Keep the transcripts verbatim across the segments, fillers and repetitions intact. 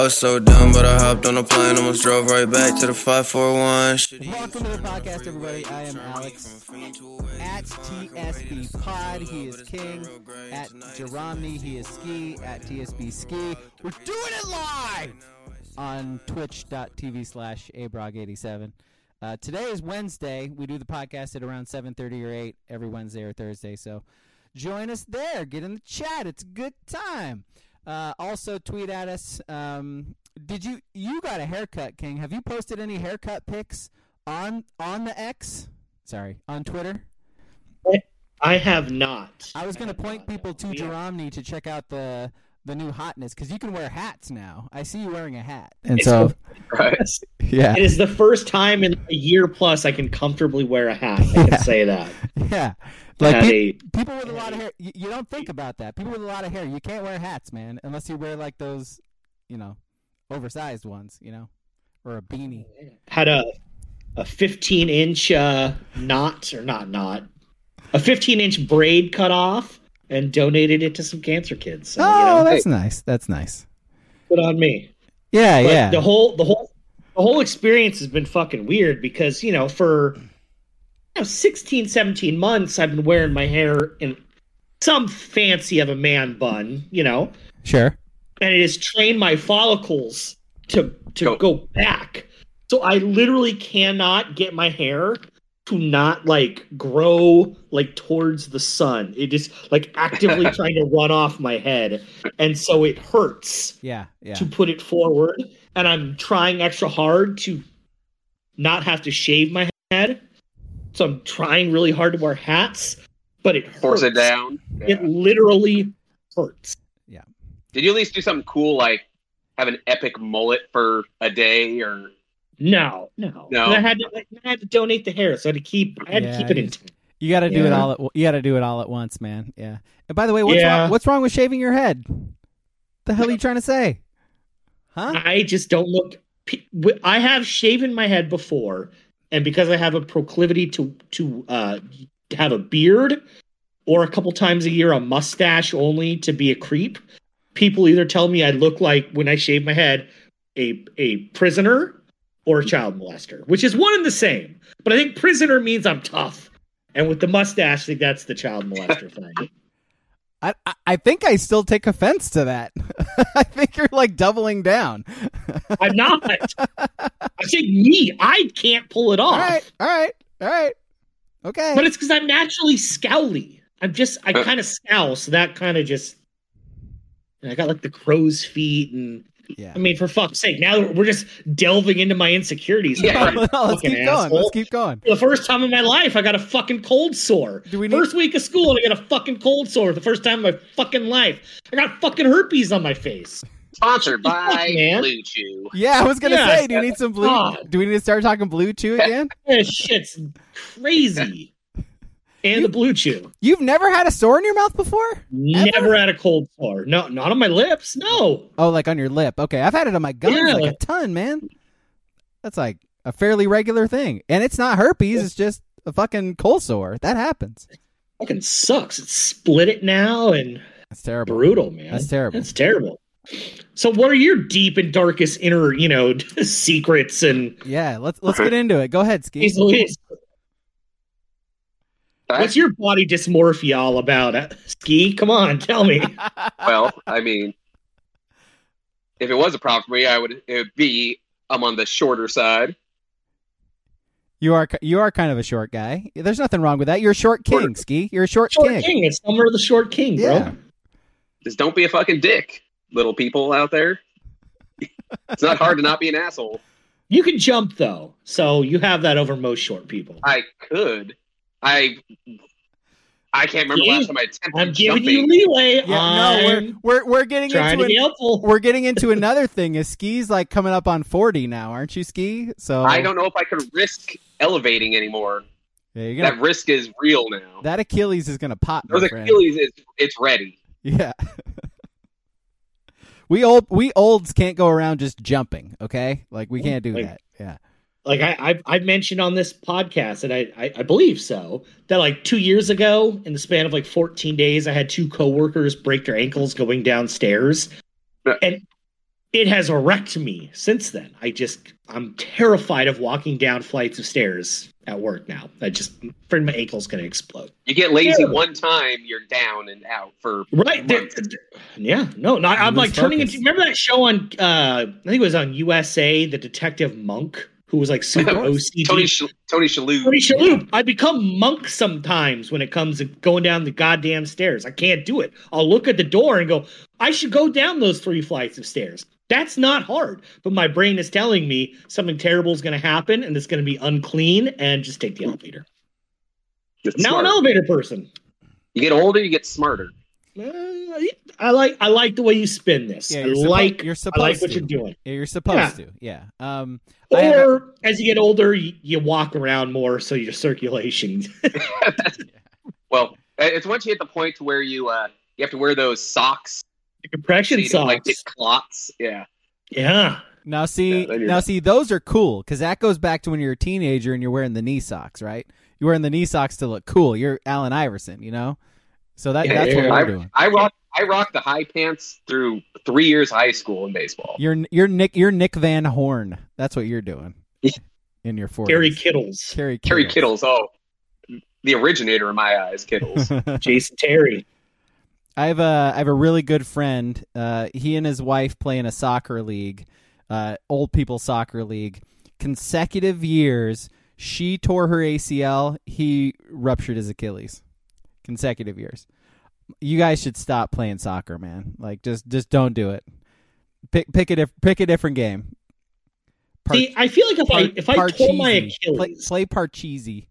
I was so dumb, but I hopped on a plane, almost drove right back to the five four one. Welcome to the podcast, everybody. I am Alex at T S B Pod. He is King. At Jeromney, he is Ski. At T S B Ski. We're doing it live on twitch.tv slash abrog87. Uh, today is Wednesday. We do the podcast at around seven thirty or eight every Wednesday or Thursday. So join us there. Get in the chat. It's a good time. Uh, also, tweet at us. Um, did you you got a haircut, King? Have you posted any haircut pics on on the X? Sorry, on Twitter. I have not. I was going to point people to Jeromney to check out the the new hotness because you can wear hats now. I see you wearing a hat, and it's so right. yeah, it is the first time in a year plus I can comfortably wear a hat. I can say that. Yeah. Like pe- a, people with a lot of hair, you, you don't think about that. People with a lot of hair, you can't wear hats, man, unless you wear like those, you know, oversized ones, you know, or a beanie. Had a a fifteen inch uh, knot or not knot, a fifteen inch braid cut off, and donated it to some cancer kids. So, oh, you know, that's hey, nice. That's nice. Good on me. Yeah, but yeah. The whole the whole the whole experience has been fucking weird because you know for. You know, sixteen, seventeen months I've been wearing my hair in some fancy of a man bun, you know. Sure. And it has trained my follicles to to go, go back. So I literally cannot get my hair to not like grow like towards the sun. It is like actively trying to run off my head. And so it hurts yeah, yeah. to put it forward. And I'm trying extra hard to not have to shave my head. So I'm trying really hard to wear hats, but it hurts. Force it down. Yeah. It literally hurts. Yeah. Did you at least do something cool, like have an epic mullet for a day, or no, no, no? I had to, I had to donate the hair, so I had to keep, I had yeah, to keep it in. You got to do yeah. it all. At, you got to do it all at once, man. Yeah. And by the way, what's yeah. wrong, what's wrong with shaving your head? The hell are you trying to say? Huh? I just don't look. I have shaven my head before. And because I have a proclivity to to uh, have a beard, or a couple times a year a mustache only to be a creep, people either tell me I look like, when I shave my head, a a prisoner or a child molester, which is one and the same. But I think prisoner means I'm tough, and with the mustache, I think that's the child molester thing. I I think I still take offense to that. I think you're like doubling down. I'm not. I say me. I can't pull it off. All right, all right, all right. Okay. But it's because I'm naturally scowly. I'm just, I kind of scowl, so that kind of just, I got like the crow's feet and, yeah. I mean, for fuck's sake, now we're just delving into my insecurities. Yeah, no, let's keep asshole. going. Let's keep going. The first time in my life, I got a fucking cold sore. Do we need- First week of school, and I got a fucking cold sore. The first time in my fucking life. I got fucking herpes on my face. Sponsored by fuck, Blue Chew. Yeah, I was gonna yeah, say, do you need some blue? God. Do we need to start talking Blue Chew again? This shit's crazy. And you, the Blue Chew. You've never had a sore in your mouth before? Never Ever? had a cold sore. No, not on my lips. No. Oh, like on your lip. Okay, I've had it on my gums yeah. like a ton, man. That's like a fairly regular thing. And it's not herpes, it's just a fucking cold sore. That happens. It fucking sucks. It's split it now, and that's terrible. Brutal, man. That's terrible. That's terrible. So what are your deep and darkest inner, you know, secrets and yeah, let's let's get into it. Go ahead, Ski. What's your body dysmorphia all about? Ski, come on, tell me. Well, I mean, if it was a problem for me, I would it would be I'm on the shorter side. You are you are kind of a short guy. There's nothing wrong with that. You're a short king, short, Ski. You're a short, short king. king. It's Summer of the Short King, bro. Yeah. Just don't be a fucking dick, little people out there. It's not hard to not be an asshole. You can jump though, so you have that over most short people. I could. I I can't remember yeah, last time I attempted I'm giving jumping. you leeway. Yeah, no, we're we're we're getting trying into to be an, helpful. We're getting into another thing. Is Ski's like coming up on forty now, aren't you, Ski? So I don't know if I could risk elevating anymore. Yeah, you're gonna, that risk is real now. That Achilles is gonna pop. Or the friend. Achilles is it's ready. Yeah. we old we olds can't go around just jumping. Okay, like we can't do like, that. Yeah. Like I, I've, I've mentioned on this podcast, and I, I, I believe so, that like two years ago, in the span of like fourteen days, I had two coworkers break their ankles going downstairs. And it has wrecked me since then. I just, I'm terrified of walking down flights of stairs at work now. I just, afraid my ankle's going to explode. You get lazy Yeah. one time, you're down and out for Right. there- months. yeah. No, no I'm Lose like turning focus. into, remember that show on, uh, I think it was on U S A, the Detective Monk, who was like super O C D. Tony Sh- Tony Shalhoub. Tony Shalhoub. I become monk sometimes when it comes to going down the goddamn stairs. I can't do it. I'll look at the door and go, I should go down those three flights of stairs. That's not hard. But my brain is telling me something terrible is going to happen and it's going to be unclean and just take the elevator. Get Now an smart. elevator person. You get older, you get smarter. Uh, I like I like the way you spin this. Yeah, I you're suppo- like you're I supposed like what to. you're doing. Yeah, you're supposed Yeah. to. Yeah. Um, I have a- Or as you get older, you, you walk around more so your circulation. Well, it's once you hit the point to where you uh, you have to wear those socks. Compression so you don't, socks. like get clots. Yeah. Yeah. now see, Yeah, then you're now done. see, those are cool because that goes back to when you're a teenager and you're wearing the knee socks, right? You're wearing the knee socks to look cool. You're Allen Iverson, you know. So that Yeah, that's what yeah. we're I, doing. I rock I rock the high pants through three years of high school in baseball. You're you're Nick you're Nick Van Horn. That's what you're doing Yeah. in your forties. Gary Kittles. Kerry Kerry Kittles. Kittles, oh, the originator in my eyes, Kittles. Jason Terry. I have a I have a really good friend. Uh, he and his wife play in a soccer league, uh, old people soccer league. Consecutive years, she tore her A C L. He ruptured his Achilles. Consecutive years. You guys should stop playing soccer, man. Like just just don't do it. Pick pick a diff- pick a different game. Par- See, I feel like if I if I tore my Parcheesi. Achilles, play, play Parcheesi.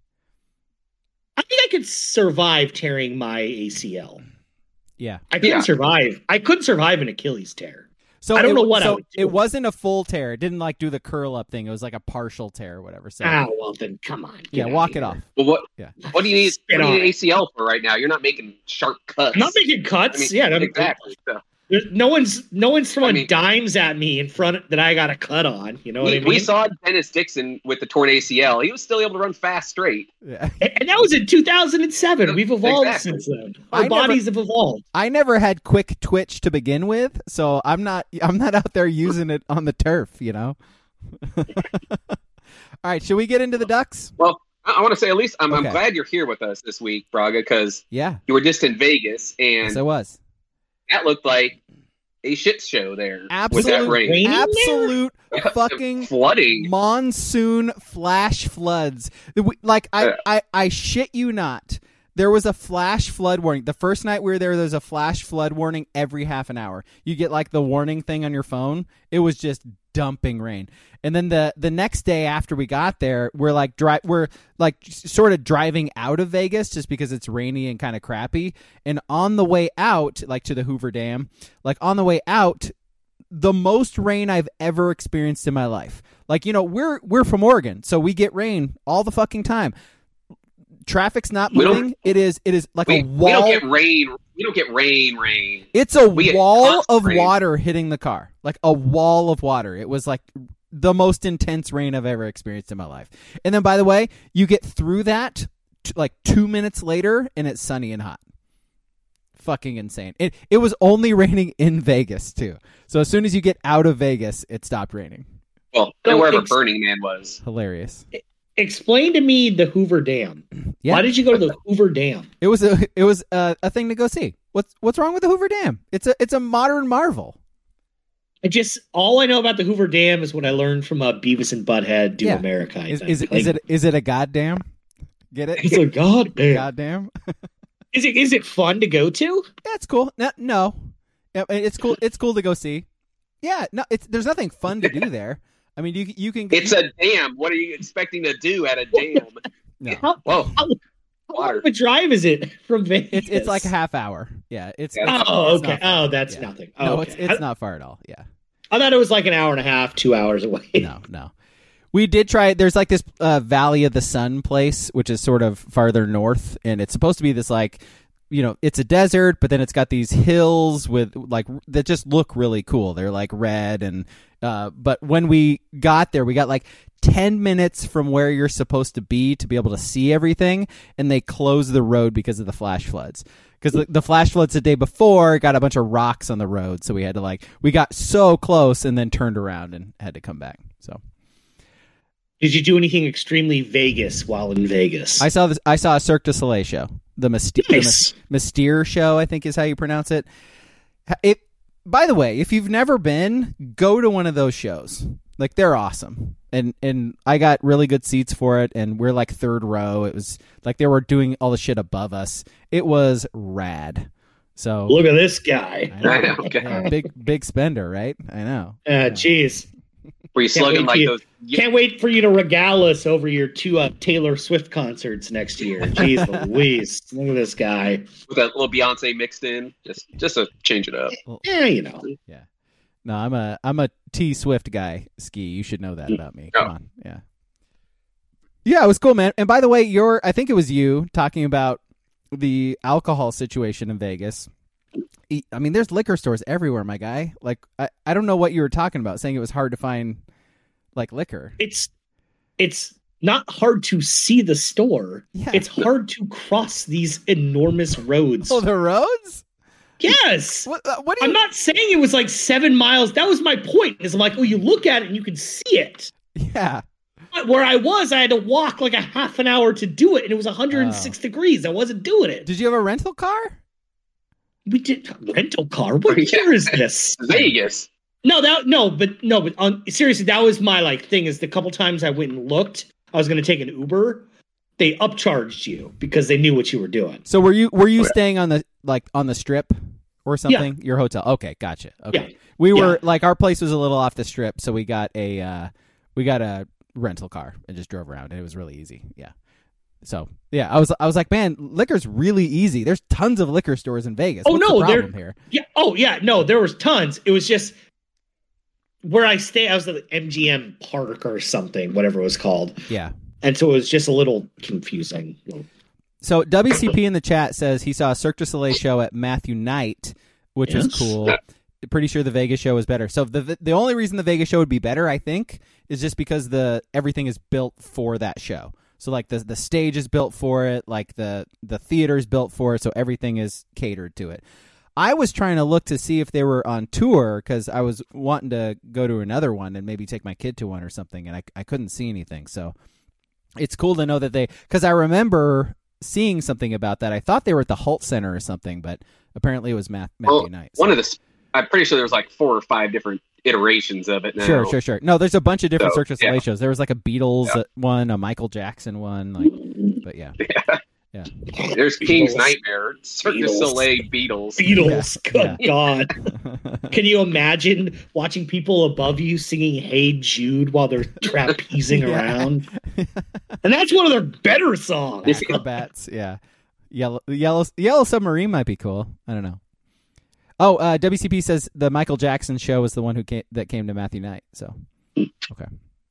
I think I could survive tearing my A C L. Yeah. I couldn't Yeah. survive. I couldn't survive an Achilles tear. So I don't it, know what I so would do. it wasn't a full tear. It didn't like do the curl up thing. It was like a partial tear or whatever. So Ah, well then, come on. yeah, get walk out it of off. here. Well, what Yeah. what do you need? Spit What do you on need it. A C L for right now? You're not making sharp cuts. I'm not making cuts. I mean, yeah, no, exactly. So, there's- no one's no one's throwing I mean- dimes at me in front that I got a cut on. You know what we, I mean? we saw Dennis Dixon with the torn A C L. He was still able to run fast straight. Yeah. and, and that was in two thousand seven. We've evolved Exactly. since then. Our I never- bodies have evolved. I never had quick twitch to begin with, so I'm not I'm not out there using it on the turf, you know. All right, should we get into the Ducks? Well, I, I want to say at least I'm, Okay. I'm glad you're here with us this week, Braga, because Yeah, you were just in Vegas and yes, I was. that looked like a shit show there with Absolute that rain. rain. Absolute fucking Flooding. monsoon flash floods. We- Like I, Yeah. I, I shit you not. There was a flash flood warning. The first night we were there, there was a flash flood warning every half an hour. You get like the warning thing on your phone. It was just dumping rain. And then the the next day after we got there, we're like dri- we're like sort of driving out of Vegas just because it's rainy and kind of crappy. And on the way out, like to the Hoover Dam, like on the way out, the most rain I've ever experienced in my life. Like, you know, we're we're from Oregon, so we get rain all the fucking time. Traffic's not We don't- moving. It is it is like We, a we don't wall. get rain. We don't get rain. Rain. It's a we get wall constant of rain. water hitting the car. Like a wall of water. It was like the most intense rain I've ever experienced in my life. And then by the way, you get through that t- like two minutes later and it's sunny and hot. Fucking insane. It it was only raining in Vegas too. So as soon as you get out of Vegas, it stopped raining. Well, So and wherever ex- Burning Man was. Hilarious. Explain to me the Hoover Dam. Yeah. Why did you go to the Hoover Dam? It was a it was a, a thing to go see. What's what's wrong with the Hoover Dam? It's a it's a modern marvel. I just all I know about the Hoover Dam is what I learned from uh, Beavis and Butthead Do Yeah. America. I Is think. is, it Like, is it is it a goddamn? Get it? It's like God damn. Goddamn. Is it is it fun to go to? That's cool. No, no. Yeah, it's cool. It's cool to go see. Yeah, no, it's there's nothing fun to do there. I mean, you you can. It's a dam. What are you expecting to do at a dam? no. How, Whoa. how, how long Water. of a drive is it from Vegas? It's it's like a half hour. Yeah, it's. Yeah, it's- Oh, it's okay. not far. Oh, that's Yeah. nothing. Oh, No, okay. it's it's I, not far at all. Yeah. I thought it was like an hour and a half, two hours away. No, no. We did try. There's like this uh, Valley of the Sun place, which is sort of farther north, and it's supposed to be this like, you know, it's a desert, but then it's got these hills with like that just look really cool. They're like red, and Uh, but when we got there, we got like ten minutes from where you're supposed to be to be able to see everything, and they closed the road because of the flash floods. Because the, the flash floods the day before got a bunch of rocks on the road, so we had to like we got so close and then turned around and had to come back. So, did you do anything extremely Vegas while in Vegas? I saw this. I saw a Cirque du Soleil show, the Mystique, Nice. the Mystere show, I think is how you pronounce it. It. By the way, if you've never been, go to one of those shows. Like, they're awesome. And and I got really good seats for it, and we're like third row. It was like they were doing all the shit above us. It was rad. So Look at this guy. I know. I know, okay. Yeah, big big spender, right? I know. Uh, jeez. Were you Can't slugging wait like to- those? Can't wait for you to regale us over your two uh, Taylor Swift concerts next year. Jeez Louise. Look at this guy. With that little Beyonce mixed in, just just to change it up. Yeah, you know. Yeah. No, I'm a I'm a T Swift guy. Ski, you should know that about me. Come Oh. on, yeah. Yeah, it was cool, man. And by the way, you're I think it was you talking about the alcohol situation in Vegas. I mean, there's liquor stores everywhere, my guy. Like, I, I don't know what you were talking about, saying it was hard to find like liquor. It's it's not hard to see the store. Yeah. It's hard to cross these enormous roads. Oh, the roads? Yes. What? Uh, what do you? I'm not saying it was like seven miles. That was my point. Is I'm like, oh, you look at it and you can see it. Yeah. But where I was, I had to walk like a half an hour to do it, and it was one hundred six Oh. degrees. I wasn't doing it. Did you have a rental car? We did rental car. What Yeah. year is this? Vegas. No, that no, but no, but on seriously, that was my like thing. Is the couple times I went and looked, I was going to take an Uber. They upcharged you because they knew what you were doing. So were you were you Okay. staying on the like on the strip or something? Your hotel. Okay, gotcha. Okay. Yeah. We were Yeah. like our place was a little off the strip, so we got a uh we got a rental car and just drove around, and it was really easy. Yeah. So, yeah, I was I was like, man, liquor's really easy. There's tons of liquor stores in Vegas. Oh, What's no, the they're- problem here? Yeah. Oh yeah. No, there was tons. It was just where I stay. I was at the M G M Park or something, whatever it was called, Yeah. and so it was just a little confusing. So W C P in the chat says he saw a Cirque du Soleil show at Matthew Night, which was Yes. cool. Pretty sure the Vegas show was better. So the the only reason the Vegas show would be better, I think, is just because the everything is built for that show. So like the the stage is built for it, like the the theater is built for it, so everything is catered to it. I was trying to look to see if they were on tour because I was wanting to go to another one and maybe take my kid to one or something, and I I couldn't see anything. So it's cool to know that they, because I remember seeing something about that. I thought they were at the Holt Center or something, but apparently it was Math, Matthew Well, Knight. one so- of the, I'm pretty sure there was like four or five different iterations of it now. Sure, sure, sure. No, there's a bunch of different So, Cirque du Soleil yeah. shows. There was like a Beatles Yeah. one, a Michael Jackson one, like, but yeah. Yeah. There's King's Beatles. Nightmare, Cirque du Beatles. Soleil, Beatles. Beatles. Yeah. Good God. Can you imagine watching people above you singing "Hey Jude" while they're trapezing Yeah. around? And that's one of their better songs. Acrobats, yeah. Yellow, yellow, yellow submarine might be cool. I don't know. Oh, uh, W C P says the Michael Jackson show was the one who came, that came to Matthew Knight. So, okay.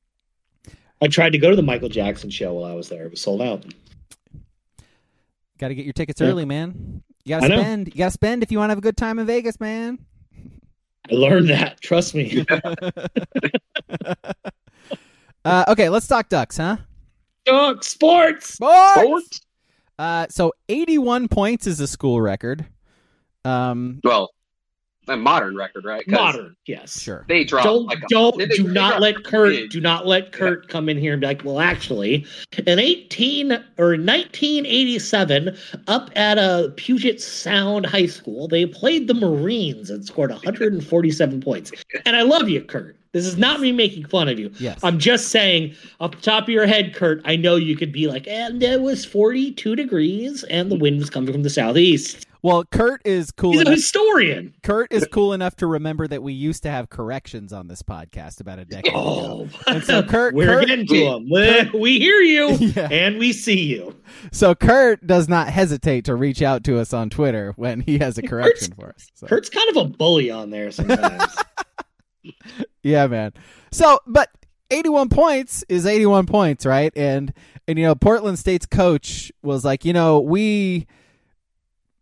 I tried to go to the Michael Jackson show while I was there. It was sold out. Got to get your tickets Yeah. early, man. You got I to know. spend. You got to spend if you want to have a good time in Vegas, man. I learned that. Trust me. uh, okay, let's talk Ducks, huh? Talk sports. Sports. Uh, so eighty-one points is a school record. Um, Well, a modern record, right? 'Cause Modern, yes. sure. They dropped Don't like a, don't they- they- do they not dropped let Kurt big. do not let Kurt come in here and be like, well, actually, in eighteen or nineteen eighty-seven, up at a Puget Sound High School, they played the Marines and scored one hundred forty-seven points. And I love you, Kurt. This is not me making fun of you. Yes. I'm just saying, off the top of your head, Kurt, I know you could be like, and it was forty-two degrees, and the wind was coming from the southeast. Well, Kurt is cool He's a enough. historian. Kurt is cool enough to remember that we used to have corrections on this podcast about a decade Oh, ago. And so Kurt, we're Kurt getting to him. We, we hear you Yeah. and we see you. so Kurt does not hesitate to reach out to us on Twitter when he has a correction for us. So, Kurt's kind of a bully on there sometimes. yeah, man. So, but eighty-one points is eighty-one points, right? And and you know, Portland State's coach was like, you know, we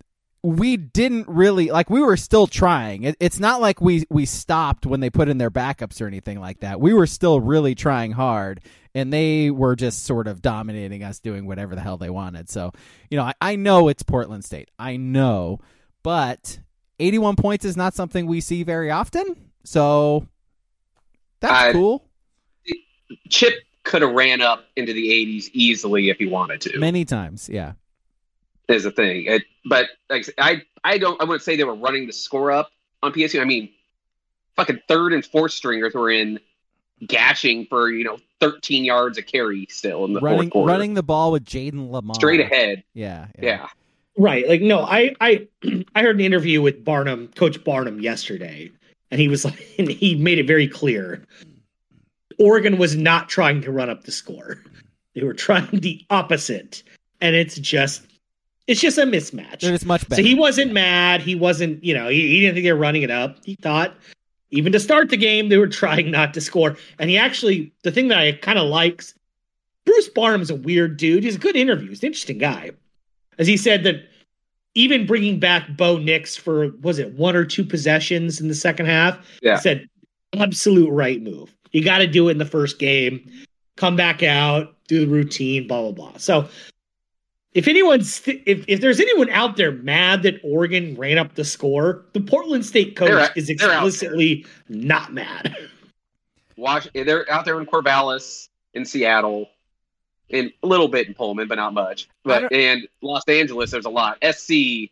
we didn't really like. We were still trying. It, it's not like we we stopped when they put in their backups or anything like that. We were still really trying hard, and they were just sort of dominating us, doing whatever the hell they wanted. So, you know, I, I know it's Portland State. I know, but eighty-one points is not something we see very often. So that's uh, cool. Chip could have ran up into the eighties easily if he wanted to. Many times, yeah. Is a thing. It, but like I, I don't. I wouldn't say they were running the score up on P S U. I mean, fucking third and fourth stringers were in gashing for you know thirteen yards a carry still in the running, fourth quarter. Running the ball with Jaden Lamar straight ahead. Yeah, yeah, yeah. Right. Like no, I, I, I heard an interview with Barnum, Coach Barnum, yesterday, and he was like, and he made it very clear. Oregon was not trying to run up the score; they were trying the opposite, and it's just. It's just a mismatch. It's much better. So he wasn't mad. He wasn't, you know, he, he didn't think they were running it up. He thought, even to start the game, they were trying not to score. And he actually, the thing that I kind of likes, Bruce Barnum's a weird dude. He's a good interview. He's an interesting guy. As he said that even bringing back Bo Nix for, was it one or two possessions in the second half? Yeah. He said, absolute right move. You got to do it in the first game. Come back out, do the routine, blah, blah, blah. So, If anyone's if, if there's anyone out there mad that Oregon ran up the score, the Portland State coach they're, is explicitly not mad. Watch, they're out there in Corvallis, in Seattle, in a little bit in Pullman, but not much. But and Los Angeles, there's a lot. S C,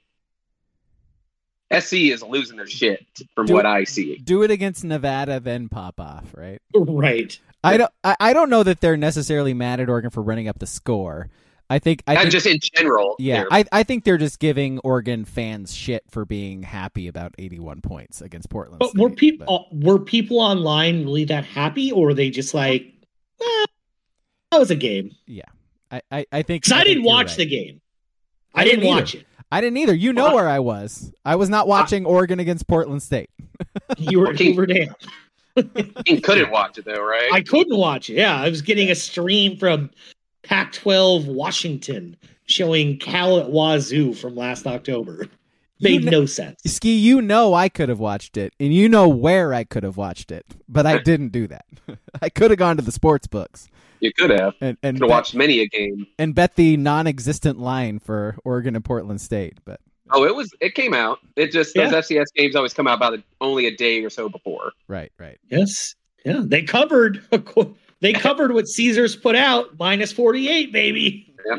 S C is losing their shit from do what it, I see. Do it against Nevada, then pop off, right? Right. I don't. I, I don't know that they're necessarily mad at Oregon for running up the score. I think I Not think, just in general. Yeah, I I think they're just giving Oregon fans shit for being happy about eighty-one points against Portland. But State, were people but... were people online really that happy, or were they just like, well, that was a game? Yeah, I I, I think. Because I, I think didn't watch right. the game. I, I didn't, didn't watch it. I didn't either. You know uh, where I was. I was not watching uh, Oregon against Portland State. You were King, Hoover Dam. You couldn't watch it though, right? I couldn't watch it. Yeah, I was getting a stream from Pac twelve Washington showing Cal at Wazoo from last October. Made you know, no sense. Ski, you know I could have watched it, and you know where I could have watched it, but I didn't do that. I could have gone to the sports books. You could have. And, and could have watched many a game. And bet the non-existent line for Oregon and Portland State. But Oh, it was. It came out. It just, those yeah. F C S games always come out about a, only a day or so before. Right, right. Yes. Yeah, they covered. They covered what Caesars put out, minus forty-eight, baby. Yeah.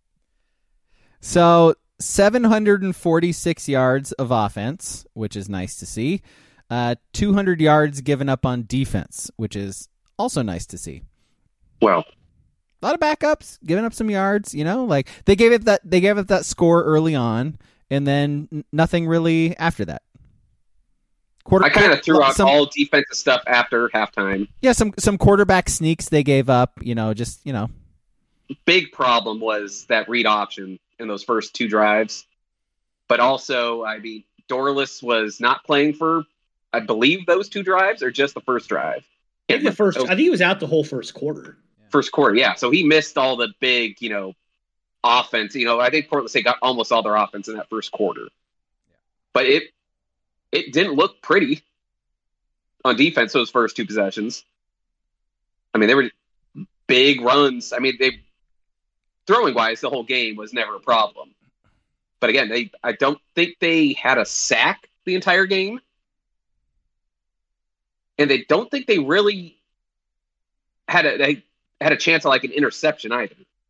So seven hundred forty-six yards of offense, which is nice to see. Uh, two hundred yards given up on defense, which is also nice to see. Well, a lot of backups, giving up some yards. You know, like they gave it that they gave it that score early on, and then n- nothing really after that. Quarter- I kind of threw out some, all defensive stuff after halftime. Yeah, some some quarterback sneaks they gave up. You know, just you know. Big problem was that read option in those first two drives. But also, I mean, Dorless was not playing for, I believe, those two drives or just the first drive. I think the first. I think he was out the whole first quarter. First quarter, yeah. So he missed all the big, you know, offense. You know, I think Portland State got almost all their offense in that first quarter. But it it didn't look pretty on defense those first two possessions. I mean, they were big runs. I mean, they throwing wise, the whole game was never a problem. But again, they I don't think they had a sack the entire game. And they don't think they really had a they had a chance of like an interception either.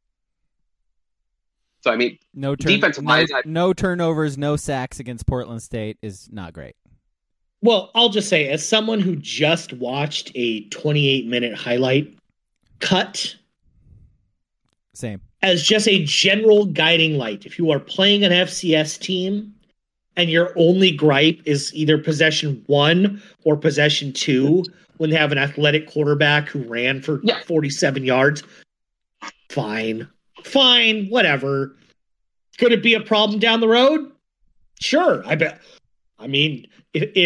So I mean, no turn, defensive no, wise, no turnovers, no sacks against Portland State is not great. Well, I'll just say, as someone who just watched a twenty-eight minute highlight cut, same as just a general guiding light, if you are playing an F C S team and your only gripe is either possession one or possession two, when they have an athletic quarterback who ran for yeah. forty-seven yards, fine, fine, whatever. Could it be a problem down the road? Sure, I bet. I mean, if, if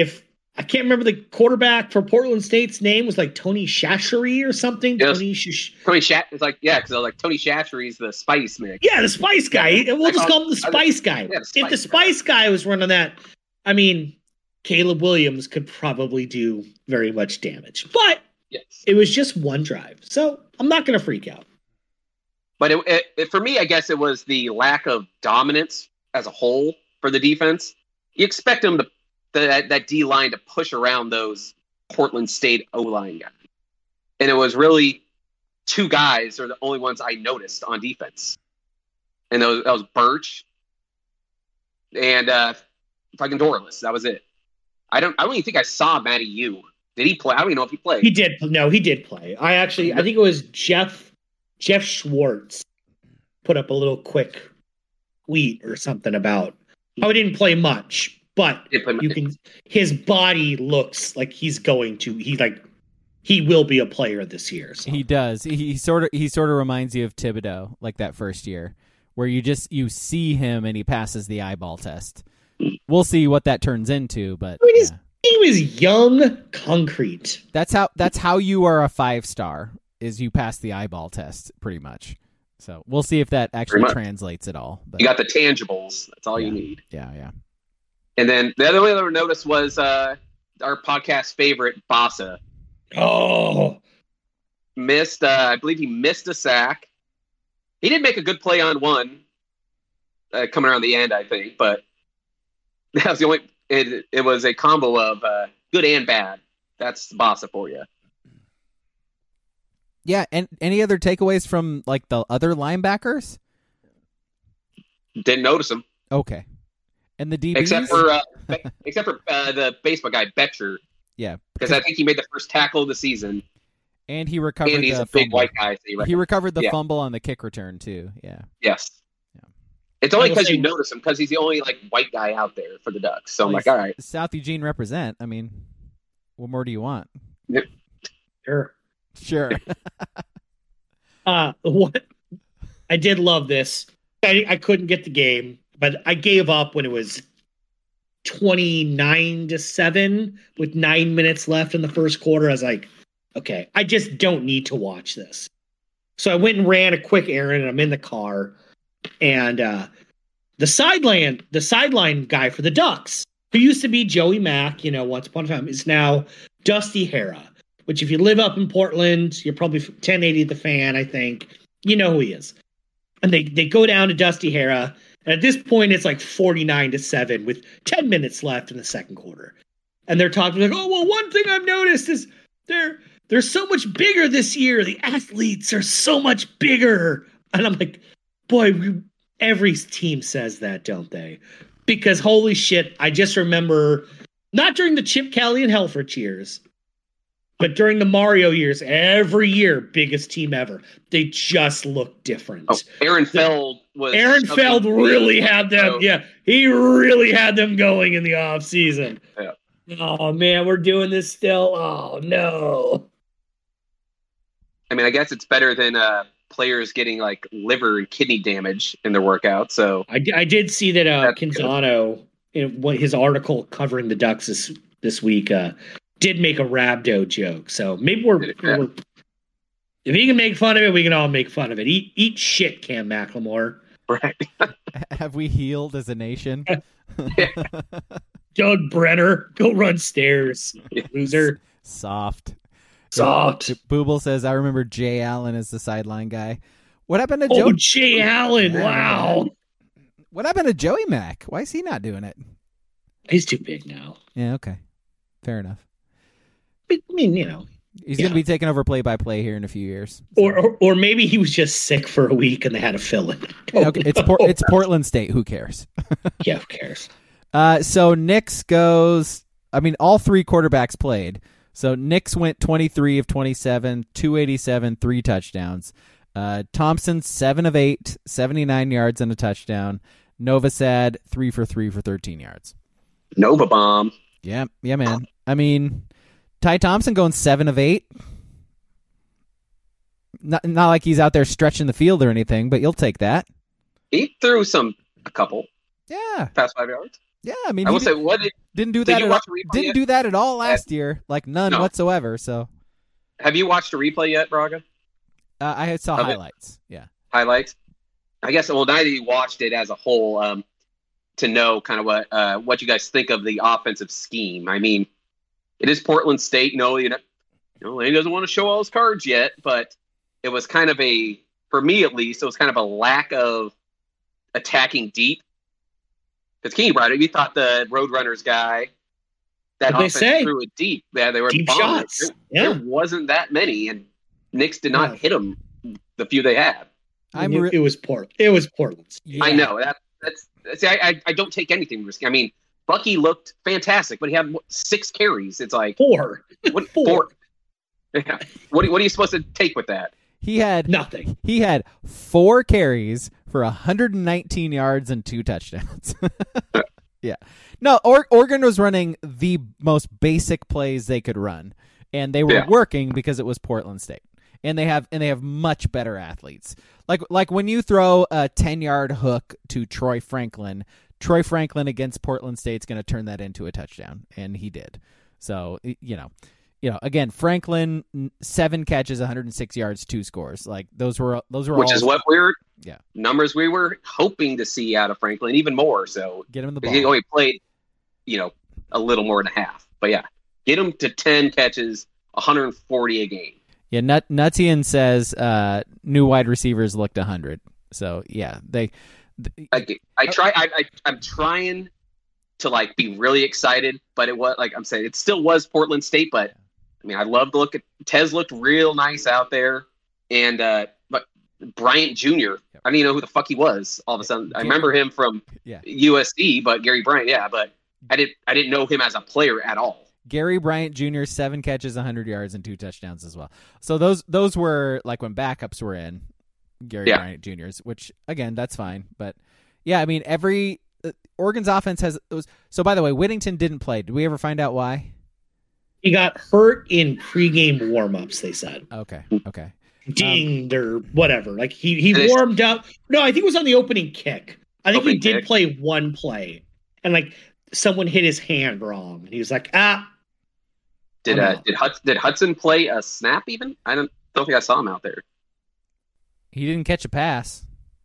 I can't remember the quarterback for Portland State's name was like Tony Chachary or something. Yes. Tony Sh- Tony Shat. It's like yeah, because like Tony Chachary's the spice mix. Yeah, the Spice Guy. We'll just call him the Spice Guy. Yeah, the Spice If the Spice Guy was running that, I mean, Caleb Williams could probably do very much damage. But yes. it was just one drive, so I'm not going to freak out. But it, it, it, for me, I guess it was the lack of dominance as a whole for the defense. You expect them to the, that, that D line to push around those Portland State O line guys, and it was really two guys are the only ones I noticed on defense, and that was, that was Birch and uh, fucking Dorless. That was it. I don't. I don't even think I saw Matty Yu. Did he play? I don't even know if he played. He did. No, he did play. I actually, I think it was Jeff. Jeff Schwartz put up a little quick tweet or something about how he didn't play much, but you can. His body looks like he's going to. He like he will be a player this year. So. He does. He, he sort of he sort of reminds you of Thibodeau, like that first year, where you just you see him and he passes the eyeball test. We'll see what that turns into, but I mean, yeah. he was young, concrete. That's how that's how you are a five star. Is you pass the eyeball test, pretty much. So we'll see if that actually translates at all. But, you got the tangibles. That's all yeah, you need. Yeah, yeah. And then the other way I noticed was uh, our podcast favorite, Bassa. Oh. Missed, uh, I believe he missed a sack. He did make a good play on one uh, coming around the end, I think. But that was the only, it, it was a combo of uh, good and bad. That's Bassa for you. Yeah, and any other takeaways from like the other linebackers? Didn't notice him. Okay, and the D Bs? except for uh, be- except for uh, the baseball guy Betcher. Yeah, because I think he made the first tackle of the season, and he recovered. And he's the a big fumble. white guy. So he, he recovered the yeah. fumble on the kick return too. Yeah. Yes. Yeah. It's only because say- you notice him because he's the only like white guy out there for the Ducks. So I'm Well, like, all right. South Eugene represent. I mean, what more do you want? Sure. Sure. Uh, what I did love this. I, I couldn't get the game, but I gave up when it was twenty-nine to seven with nine minutes left in the first quarter. I was like, okay, I just don't need to watch this. So I went and ran a quick errand, and I'm in the car, and uh, the sideline, the sideline guy for the Ducks, who used to be Joey Mack, you know, once upon a time, is now Dusty Hera. Which, if you live up in Portland, you're probably ten eighty The Fan, I think. You know who he is. And they, they go down to Dusty Hera. And at this point, it's like forty-nine to seven with ten minutes left in the second quarter. And they're talking like, oh, well, one thing I've noticed is they're, they're so much bigger this year. The athletes are so much bigger. And I'm like, boy, we, every team says that, don't they? Because holy shit, I just remember, not during the Chip Kelly and Helfrich years, but during the Mario years, every year, biggest team ever. They just look different. Oh, Aaron Feld was. Aaron Feld really had them. Yeah, he really had them going in the off season. Yeah. Oh man, we're doing this still. Oh no. I mean, I guess it's better than uh, players getting like liver and kidney damage in their workout. So I, I did see that uh, That's Canzano, in what his article covering the Ducks this this week, uh, did make a Rabdo joke. So maybe we're, Yeah. we're if he can make fun of it, we can all make fun of it. Eat eat shit, Cam McLemore. right. Have we healed as a nation? Doug Brenner, go run stairs, loser. Soft. Soft. Booble says, I remember Jay Allen as the sideline guy. What happened to Oh, Joe? Jay Allen! Wow, What happened to Joey Mack? Why is he not doing it? he's too big now. Yeah, okay. Fair enough. I mean, you know, He's Yeah. going to be taking over play-by-play here in a few years. or, or or maybe he was just sick for a week and they had to fill it. Yeah, okay, it's Por- it's Portland State. Who cares? Yeah, who cares? Uh, so Nix goes. I mean, all three quarterbacks played. So Nix went twenty-three of twenty-seven, two eighty-seven, three touchdowns. Uh, Thompson seven of eight, seventy-nine yards and a touchdown. Novosad three for three for thirteen yards. Nova Bomb. Yeah, yeah, man. I mean, Ty Thompson going seven of eight. Not not like he's out there stretching the field or anything, but you'll take that. He threw some a couple Yeah, past five yards. Yeah, I mean, I he will did, say, what did, didn't do did that. you At watch all, the replay didn't yet? do that at all last year, like none No. whatsoever. So have you watched a replay yet, Braga? uh, I saw Of it? highlights. Yeah, Highlights? I guess, well, now that you watched it as a whole, um, to know kind of what uh, what you guys think of the offensive scheme. I mean, it is Portland State. No, you know, you know, Lane doesn't want to show all his cards yet, but it was kind of a, for me at least, it was kind of a lack of attacking deep. Because King brought it, you thought the Roadrunners guy, that What'd they offense say? threw it deep. Yeah, they were Deep bombing. shots. There, Yeah. there wasn't that many, and Knicks did not No. hit them. The few they had. I'm. it, Re- it was Port. It was Portland. yeah. I know that. That's see, I, I I don't take anything risky. I mean, Bucky looked fantastic, but he had what, six carries. It's like Four. what Four. four? Yeah. What what are you supposed to take with that? He had Nothing. he had four carries for one hundred nineteen yards and two touchdowns. Yeah. No, or- Oregon was running the most basic plays they could run, and they were Yeah. working because it was Portland State. And they have and they have much better athletes. Like like when you throw a ten-yard hook to Troy Franklin, Troy Franklin against Portland State's going to turn that into a touchdown, and he did. So, you know, you know, again, Franklin seven catches, one hundred six yards, two scores. Like those were those were Which all is what we're Yeah. numbers we were hoping to see out of Franklin, even more. So get him the ball. he only played, you know, a little more than half. But yeah, get him to ten catches, one hundred forty a game. Yeah, Nut Nutian says uh, new wide receivers looked one hundred. So yeah, they. th- I, I try. I, I I'm trying to like be really excited, but it was like I'm saying it still was Portland State. But I mean, I love to look at Tez looked real nice out there, and uh, but Bryant Junior I didn't even know who the fuck he was. All of a sudden, I remember him from Yeah. U S C, but Gary Bryant, yeah, but I didn't I didn't know him as a player at all. Gary Bryant Junior seven catches, one hundred yards, and two touchdowns as well. So those those were like when backups were in Gary Yeah. Bryant Junior's, which again that's fine. But yeah, I mean every uh, Oregon's offense has. It was, so by the way, Whittington didn't play. Did we ever find out why? He got hurt in pregame warmups, they said. Okay, okay. Dinged or whatever. Like he, he They- warmed up. No, I think it was on the opening kick. I think Opening he did kick. play one play. And like someone hit his hand wrong. And he was like, ah. Did I'm uh, out. did Hudson, did Hudson play a snap even? I don't don't think I saw him out there. He didn't catch a pass.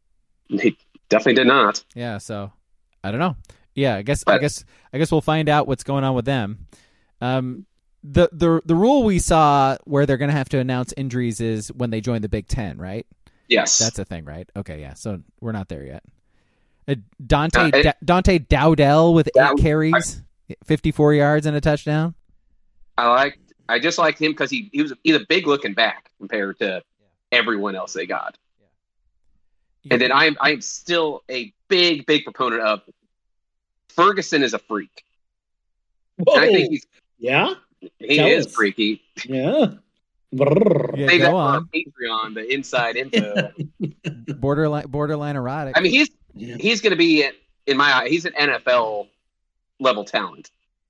He definitely did not. Yeah, so I don't know. Yeah, I guess I But- guess I guess we'll find out what's going on with them. Um, the the the rule we saw where they're going to have to announce injuries is when they join the Big Ten, right? Yes, That's a thing, right? Okay, yeah. So we're not there yet. Uh, Dante Uh, it- Da- Dante Dowdell with Dow- eight carries, fifty-four yards and a touchdown. I like. I just liked him because he he was he's a big looking back compared to everyone else they got. And then I'm I'm still a big big proponent of Ferguson is a freak. Whoa. And I think he's, yeah? he Tell is us. freaky. Yeah. Brrr. Yeah, Save that go for our on. Patreon, the inside info. Borderline borderline erotic. I mean, he's Yeah. he's going to be in my eye. He's an N F L level talent.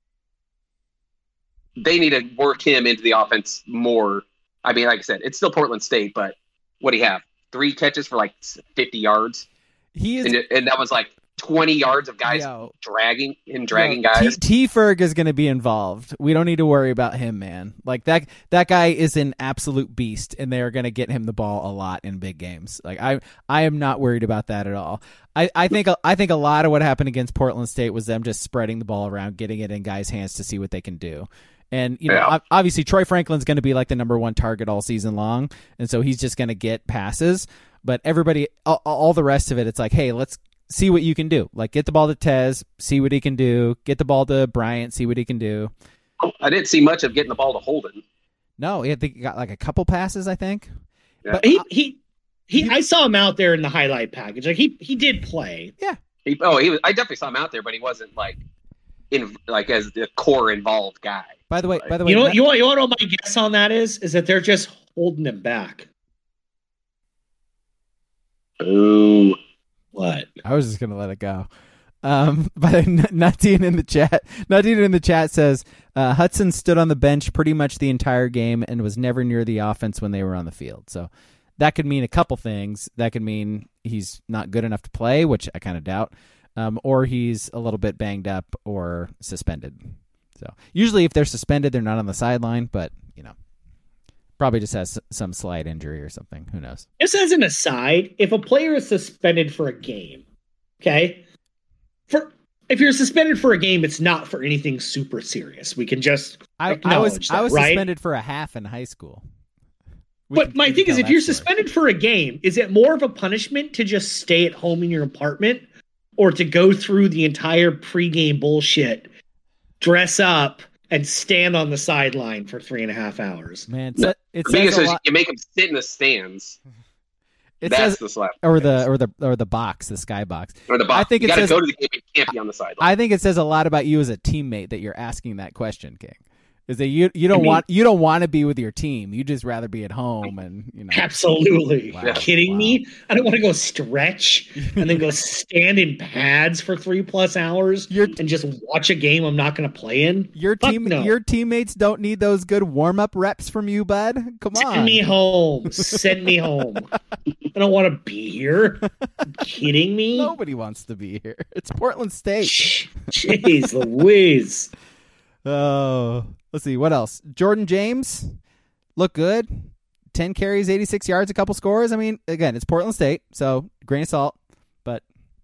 They need to work him into the offense more. I mean, like I said, it's still Portland State, but what do you have? Three catches for like fifty yards, he is and, and that was like twenty yards of guys Yo. dragging him, dragging Yo, guys. T, T Ferg is going to be involved. We don't need to worry about him, man. Like that that guy is an absolute beast, and they are going to get him the ball a lot in big games. Like I I am not worried about that at all. I, I think I think a lot of what happened against Portland State was them just spreading the ball around, getting it in guys' hands to see what they can do. And you know, Yeah. ob- obviously Troy Franklin's going to be like the number one target all season long, and so he's just going to get passes. But everybody, all, all the rest of it, it's like, hey, let's see what you can do. Like, get the ball to Tez, see what he can do. Get the ball to Bryant, see what he can do. I didn't see much of getting the ball to Holden. No, he had he got like a couple passes, I think. Yeah. But He, uh, he, he, I saw him out there in the highlight package. Like he, he did play. He, oh, he was. I definitely saw him out there, but he wasn't like in like as the core involved guy. by the way, by the way, You know, Nut- you want, you want to know what my guess on that is? Is that they're just holding him back. Ooh. What? I was just gonna let it go. Um, but Nutine in the chat, Nutine in the chat says uh, Hudson stood on the bench pretty much the entire game and was never near the offense when they were on the field. So that could mean a couple things. That could mean he's not good enough to play, which I kind of doubt. um, or he's a little bit banged up or suspended. So usually if they're suspended, they're not on the sideline, but, you know, probably just has some slight injury or something. Who knows? Just as an aside, if a player is suspended for a game, okay, for if you're suspended for a game, it's not for anything super serious. We can just I, I acknowledge was that, I was right? suspended for a half in high school. We But can- my we thing can is, tell if you're that story. suspended for a game, is it more of a punishment to just stay at home in your apartment, or to go through the entire pregame bullshit, dress up, and stand on the sideline for three and a half hours? Man, it, No, sa- it The thing says is, a lot. you make them sit in the stands. It That's says the slap. or the or the or the box, the sky box. Or the box. I think you it got to says- go to the game. You can't be on the sideline. I think it says a lot about you as a teammate that you're asking that question, King. Is that you? You don't I mean- want you don't want to be with your team. You just rather be at home and you know. Absolutely. Wow, Are you kidding wow. me? I don't want to go stretch and then go stand in pads for three plus hours Your and just watch a game I'm not going to play in. your Fuck team no. your teammates don't need those good warm up reps from you, bud. Come on. Send me home. Send me home. I don't want to be here. Are you kidding me? Nobody wants to be here. It's Portland State. Jeez Louise. Oh, let's see what else. Jordan James look good. ten carries, eighty-six yards, a couple scores. I mean, again, it's Portland State, so grain of salt. But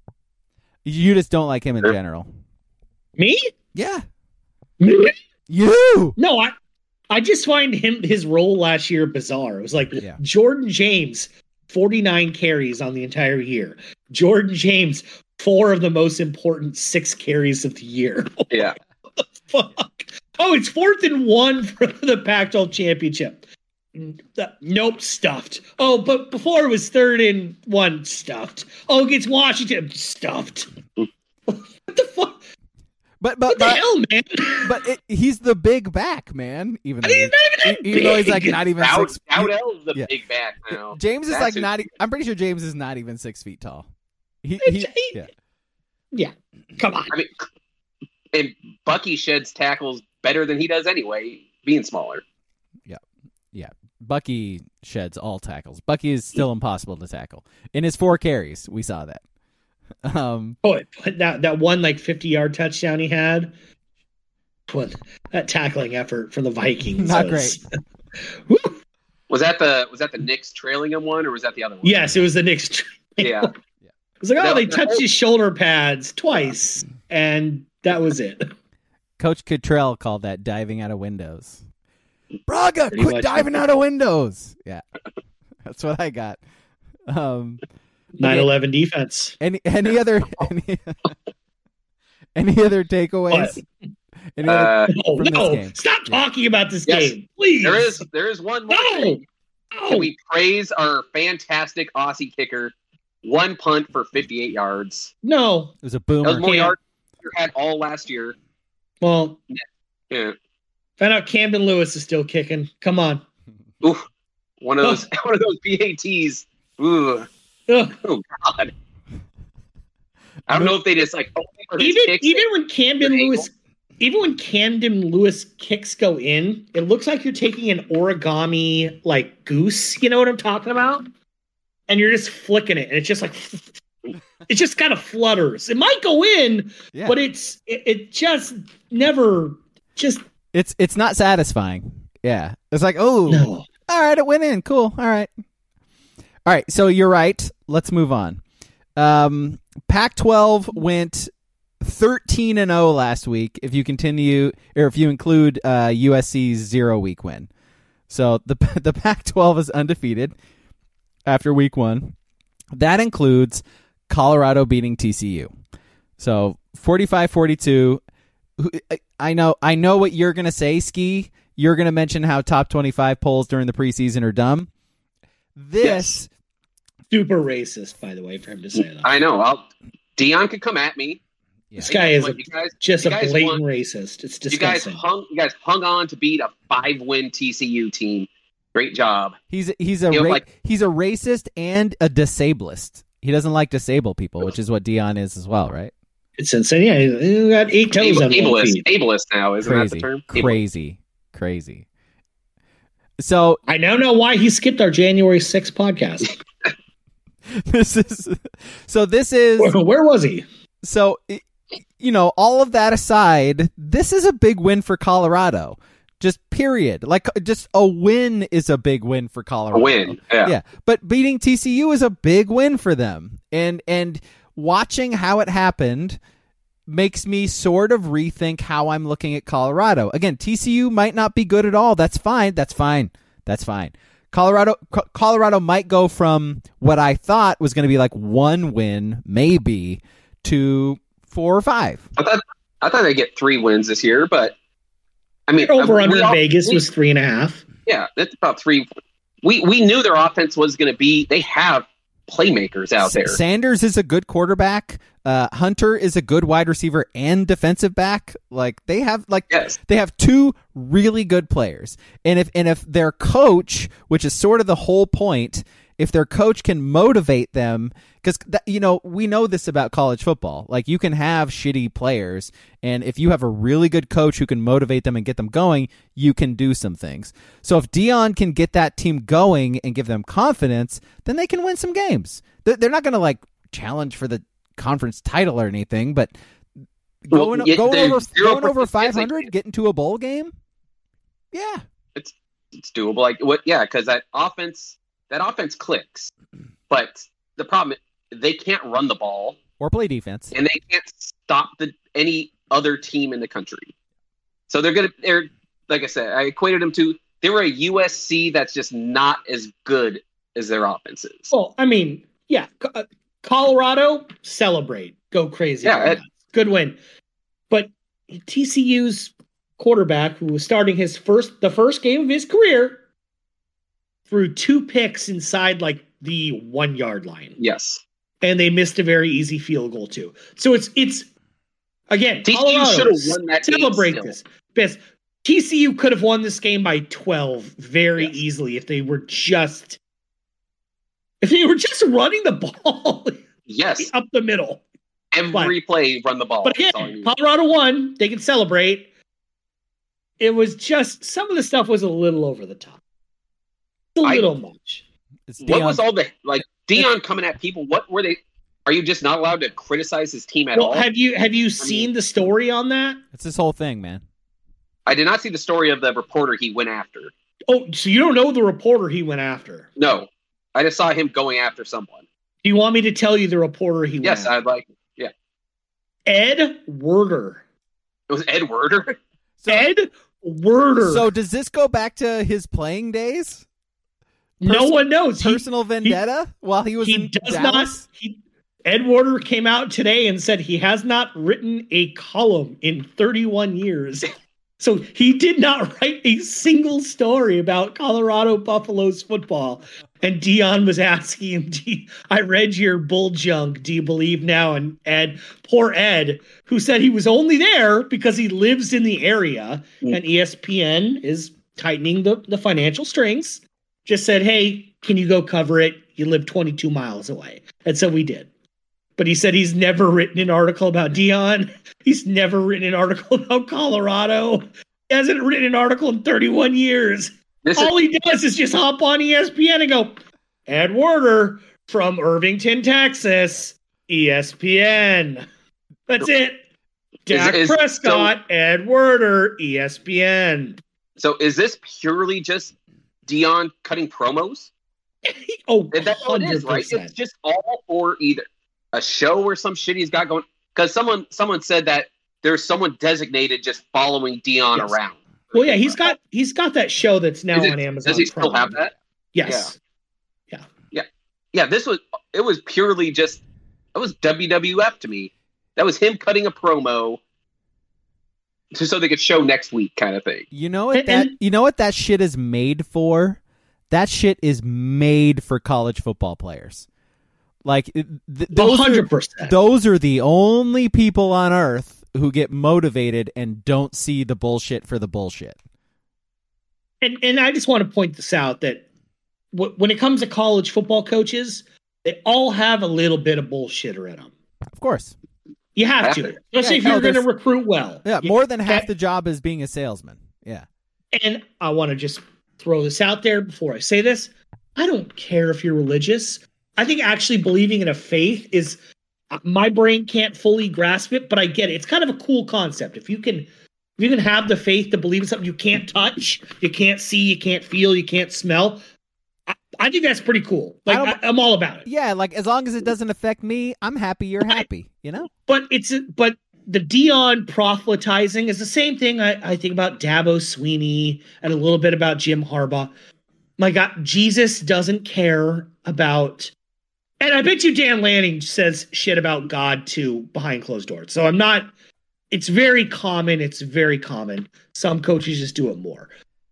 you just don't like him in Sure. general. Me? Yeah, Me? you. No, I I just find him his role last year bizarre. It was like Yeah. Jordan James, forty-nine carries on the entire year. Jordan James, four of the most important six carries of the year. yeah. Fuck. Oh, it's fourth and one for the Pac twelve championship. Uh, Nope, stuffed. Oh, but before it was third and one, stuffed. Oh, against Washington, stuffed. What the fuck? But What but the but, hell, man? but it, he's the big back, man. Even though He's he- not even that even though he's like big. not even Dow- six. Dowdell's the yeah. big back now. James is That's like who- not. e- I'm pretty sure James is not even six feet tall. He, he, He- yeah. Yeah, come on. I mean, and Bucky sheds tackles better than he does anyway, being smaller. Bucky sheds all tackles. Bucky is still impossible to tackle. In his four carries, we saw that. Um, Boy, but that that one like fifty yard touchdown he had, what that tackling effort for the Vikings. Not was- Woo! Was that the was that the Knicks trailing him one, or was that the other one? Yes, it was the Knicks. Yeah. It was like, oh, No, they the touched whole- his shoulder pads twice, and that was it. Coach Cottrell called that diving out of windows. Braga, Pretty quit much. diving out of windows. Yeah, that's what I got. Um, nine eleven defense. any any other any, any other takeaways? Any other, Uh, Oh from this no! game. Stop talking about this Yes. game, please. there is there is one more no. thing. Oh, Can we praise our fantastic Aussie kicker? One punt for fifty-eight yards. no. it was a That was boomer. more Can't. yards than we had all last year. Well, Yeah. found out Camden Lewis is still kicking. Come on. Oof. One of those one of those B A Ts. Ooh. Ugh. Oh God. I don't know if they just like oh, for his Even kicks, even when Camden Good Lewis, even when Camden Lewis kicks go in, it looks like you're taking an origami like goose. You know what I'm talking about? And you're just flicking it, and it's just like it just kind of flutters. It might go in, Yeah. but it's it, it just never just It's it's not satisfying. Yeah, it's like oh, no. all right, it went in. Cool. All right. All right. So you're right. Let's move on. Um, Pac twelve went thirteen and oh last week. If you continue, or if you include uh, U S C's zero week win, so the the Pac twelve is undefeated after week one. That includes Colorado beating T C U. So forty-five forty-two. I know. I know what you're gonna say, Ski. You're gonna mention how top twenty-five polls during the preseason are dumb. This. Super racist, by the way, for him to say that. I know. I'll Dion could come at me. This Hey, guy guys, is what, a, you guys, just you a guys blatant won- racist. It's You guys disgusting. hung. You guys hung on to beat a five-win T C U team. Great job. He's he's a You know, ra- like- he's a racist and a disablist. He doesn't like disabled people, which is what Dion is as well, right? It's insane. Yeah, you got eight toes on one Ableist. feet. Ableist now, isn't Crazy, that the term? Ableist. crazy, crazy. So I now know why he skipped our January sixth podcast. this is so this is Where, where was he? So, you know, all of that aside, this is a big win for Colorado. Just period. Like, just a win is a big win for Colorado. A win, yeah. Yeah. But beating T C U is a big win for them. And and watching how it happened makes me sort of rethink how I'm looking at Colorado. Again, T C U might not be good at all. That's fine. That's fine. That's fine. Colorado Co- Colorado might go from what I thought was going to be like one win, maybe, to four or five. I thought I thought they'd get three wins this year, but I mean, over under in all, Vegas we, was three and a half. Yeah, that's about three. We we knew their offense was going to be. They have playmakers out there. Sanders is a good quarterback. Uh, Hunter is a good wide receiver and defensive back. Like they have, like yes. they have two really good players. And if and if their coach, which is sort of the whole point, if their coach can motivate them, because you know we know this about college football. Like you can have shitty players, and if you have a really good coach who can motivate them and get them going, you can do some things. So if Deion can get that team going and give them confidence, then they can win some games. They're not going to like challenge for the conference title or anything, but going, well, yeah, going over going over five hundred, like, getting to a bowl game, yeah, it's it's doable. Like what? Yeah, because that offense. That offense clicks, but the problem they can't run the ball or play defense, and they can't stop the any other team in the country. So they're gonna. They're like I said, I equated them to they were a U S C that's just not as good as their offense is. Well, I mean, yeah, Colorado celebrate, go crazy, yeah, it, good win, but T C U's quarterback, who was starting his first the first game of his career, threw two picks inside like the one yard line. Yes. And they missed a very easy field goal too. So it's, it's again, T C U should have won that game. Celebrate this. Best. T C U could have won this game by twelve very yes. easily if they were just, if they were just running the ball. Yes. Up the middle. Every but, play, run the ball. But again, Colorado won. They can celebrate. It was just, some of the stuff was a little over the top. A little I, much. What was all the like Deion coming at people? What were they? Are you just not allowed to criticize his team at well, all? Have you have you I seen mean, the story on that? It's this whole thing, man. I did not see the story of the reporter he went after. Oh, so you don't know the reporter he went after? No, I just saw him going after someone. Do you want me to tell you the reporter he went yes, after? Yes, I'd like. Yeah, Ed Werder. It was Ed Werder. So, Ed Werder. So does this go back to his playing days? Person, no one knows. Personal he, vendetta he, while he was he in does Dallas? Not, he, Ed Werder came out today and said he has not written a column in thirty-one years. So he did not write a single story about Colorado Buffaloes football. And Deion was asking him, I read your bull junk. Do you believe now? And Ed, poor Ed, who said he was only there because he lives in the area. Mm. And E S P N is tightening the, the financial strings. Just said, hey, can you go cover it? You live twenty-two miles away. And so we did. But he said he's never written an article about Deion. He's never written an article about Colorado. He hasn't written an article in thirty-one years. This All is- he does is just hop on E S P N and go, Ed Werder from Irvington, Texas, E S P N. That's it. Dak is, is, Prescott, so, Ed Werder, E S P N. So is this purely just Deion cutting promos? Oh, that's what it is, right? It's just all or either a show or some shit he's got going. Because someone someone said that there's someone designated just following Deion yes. around. Well, yeah, he's got he's got that show that's now it, on Amazon. Does he Prime. still have that? Yes. Yeah. yeah. Yeah. Yeah. This was it was purely just it was W W F to me. That was him cutting a promo just so they could show next week, kind of thing. You know what that you know what that shit is made for? That shit is made for college football players. Like th- those one hundred percent. Are, those are the only people on earth who get motivated and don't see the bullshit for the bullshit. And and I just want to point this out that w- when it comes to college football coaches, they all have a little bit of bullshitter in them. Of course. You have to. Especially yeah, if you're going to recruit well. Yeah, you, more than half the job is being a salesman. Yeah. And I want to just throw this out there before I say this. I don't care if you're religious. I think actually believing in a faith is my brain can't fully grasp it, but I get it. It's kind of a cool concept. If you can, if you can have the faith to believe in something you can't touch, you can't see, you can't feel, you can't smell. I, I think that's pretty cool. Like I I, I'm all about it. Yeah, like as long as it doesn't affect me, I'm happy. You're happy. You know. But it's but the Dion proselytizing is the same thing. I, I think about Dabo Sweeney and a little bit about Jim Harbaugh. My God, Jesus doesn't care about. And I bet you Dan Lanning says shit about God too behind closed doors. So I'm not, it's very common. It's very common. Some coaches just do it more.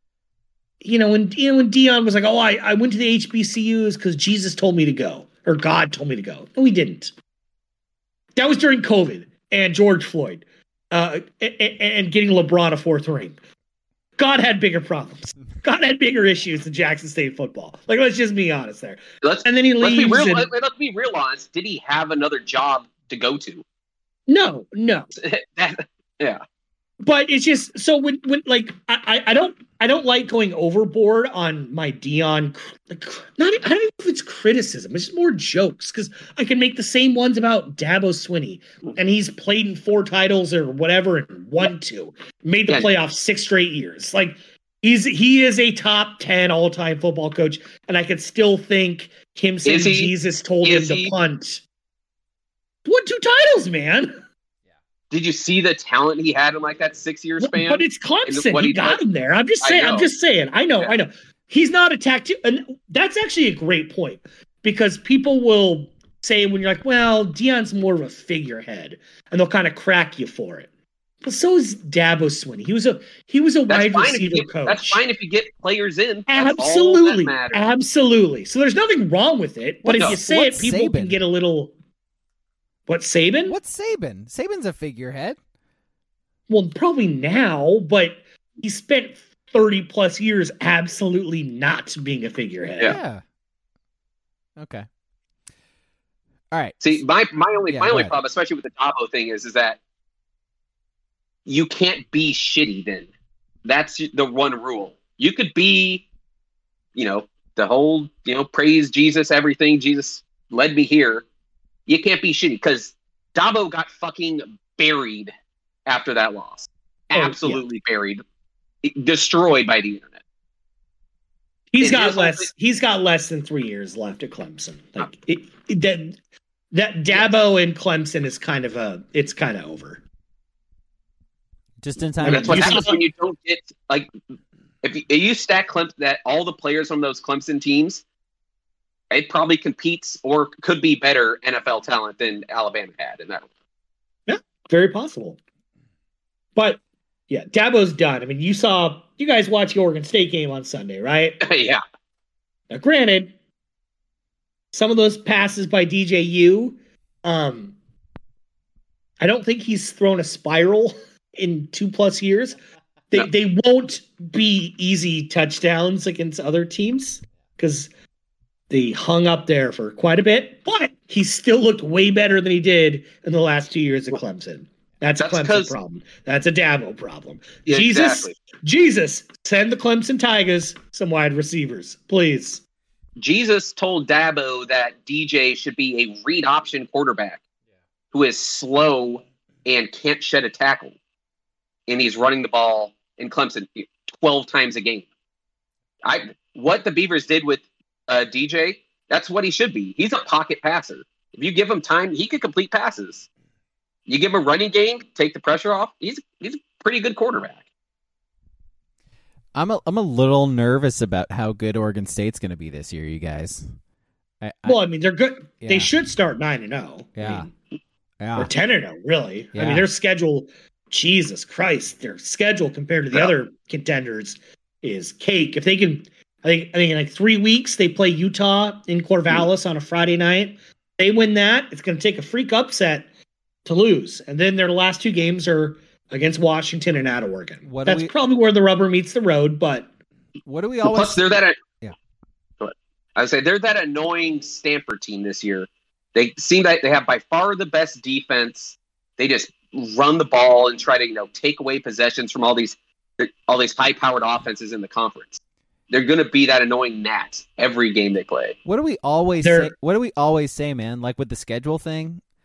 You know, when, you know, when Dion was like, oh, I, I went to the H B C Us because Jesus told me to go or God told me to go. No, he didn't. That was during COVID and George Floyd uh, and, and getting LeBron a fourth ring. God had bigger problems. God had bigger issues than Jackson State football. Like, let's just be honest there. Let's, and then he let's leaves. Be real, and, let, let's be real honest. Did he have another job to go to? No, no. that, yeah. But it's just so when when like I, I don't I don't like going overboard on my Dion. Like, not I don't know if it's criticism. It's just more jokes because I can make the same ones about Dabo Swinney and he's played in four titles or whatever and won two, made the yeah. playoffs six straight years. Like he's he is a top ten all time football coach, and I could still think him saying Jesus told him to he? punt. Won two titles, man. Did you see the talent he had in like that six year span? But it's Clemson. He, he got him there. I'm just saying. I'm just saying. I know. Yeah. I know. He's not a tactic. And that's actually a great point because people will say when you're like, well, Dion's more of a figurehead, and they'll kind of crack you for it. But so is Dabo Swinney. He was a he was a that's wide receiver get, coach. That's fine if you get players in. That's absolutely, absolutely. So there's nothing wrong with it. But what, if no. you say What's it, people Saban? can get a little. What, Saban? What's Saban? Saban's a figurehead. Well, probably now, but he spent thirty plus years absolutely not being a figurehead. Yeah. yeah. Okay. All right. See, my my only yeah, my only problem, especially with the Dabo thing, is is that you can't be shitty then. That's the one rule. You could be, you know, the whole, you know, praise Jesus, everything. Jesus led me here. You can't be shitty because Dabo got fucking buried after that loss. Oh, Absolutely yeah. buried. Destroyed by the internet. He's it got less. Only, he's got less than three years left at Clemson. Like it, it, that, that Dabo and Clemson is kind of a. It's kind of over. Just in time. And that's what happens when you don't get like. If you, if you stack Clemson, that all the players from those Clemson teams. It probably competes or could be better N F L talent than Alabama had in that. Yeah, very possible. But yeah, Dabo's done. I mean, you saw you guys watch the Oregon State game on Sunday, right? yeah. Now, granted, some of those passes by D J U, um, I don't think he's thrown a spiral in two plus years. They no. they won't be easy touchdowns against other teams because. They hung up there for quite a bit, but he still looked way better than he did in the last two years at Clemson. That's, That's a Clemson problem. That's a Dabo problem. Yeah, Jesus, exactly. Jesus, send the Clemson Tigers some wide receivers, please. Jesus told Dabo that D J should be a read option quarterback who is slow and can't shed a tackle. And he's running the ball in Clemson twelve times a game. I What the Beavers did with Uh, D J, that's what he should be. He's a pocket passer. If you give him time, he could complete passes. You give him a running game, take the pressure off. He's he's a pretty good quarterback. I'm a I'm a little nervous about how good Oregon State's going to be this year, you guys. I, I, well, I mean, they're good. Yeah. They should start nine and zero. Yeah, I mean, yeah, or ten and zero. Really, yeah. I mean, their schedule. Jesus Christ, their schedule compared to the yeah. other contenders is cake. If they can. I think I think in like three weeks they play Utah in Corvallis on a Friday night. They win that, it's going to take a freak upset to lose, and then their last two games are against Washington and at Oregon. What That's we, probably where the rubber meets the road. But what do we always? Plus, they're that. Yeah, I would say they're that annoying Stanford team this year. They seem like they have by far the best defense. They just run the ball and try to you know take away possessions from all these all these high powered offenses in the conference. They're going to be that annoying gnat every game they play. What do we always They're, say? What do we always say, man? Like with the schedule thing,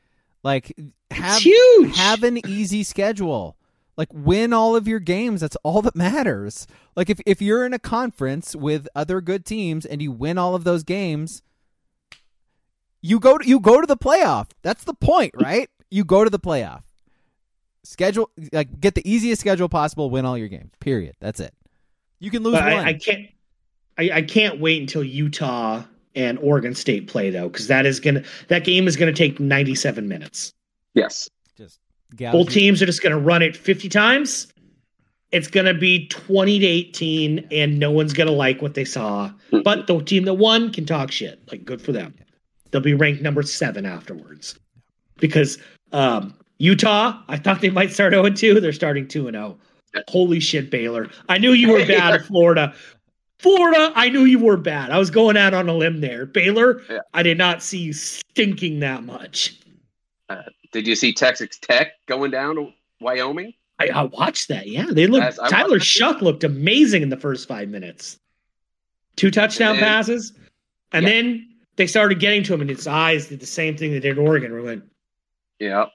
Like have huge. have an easy schedule. Like win all of your games. That's all that matters. Like if, if you're in a conference with other good teams and you win all of those games, you go to, you go to the playoff. That's the point, right? You go to the playoff. Schedule like get the easiest schedule possible, win all your games. Period. That's it. You can lose But one. I, I can't. I, I can't wait until Utah and Oregon State play though, because that is gonna that game is gonna take ninety-seven minutes. Yes. Just gouge Both you- teams are just gonna run it fifty times. It's gonna be twenty to eighteen, and no one's gonna like what they saw. But the team that won can talk shit. Like, good for them. They'll be ranked number seven afterwards. Because um, Utah, I thought they might start oh and two. They're starting two and oh. Holy shit, Baylor. I knew you were bad at Florida. Florida, I knew you were bad. I was going out on a limb there. Baylor, Yeah. I did not see you stinking that much. Uh, did you see Texas Tech going down to Wyoming? I, I watched that. Yeah, they looked. Yes, I Tyler watched that Shuck looked amazing in the first five minutes. Two touchdown And then- passes, and Yeah. then they started getting to him, and his eyes did the same thing they did in Oregon. We went, Yeah.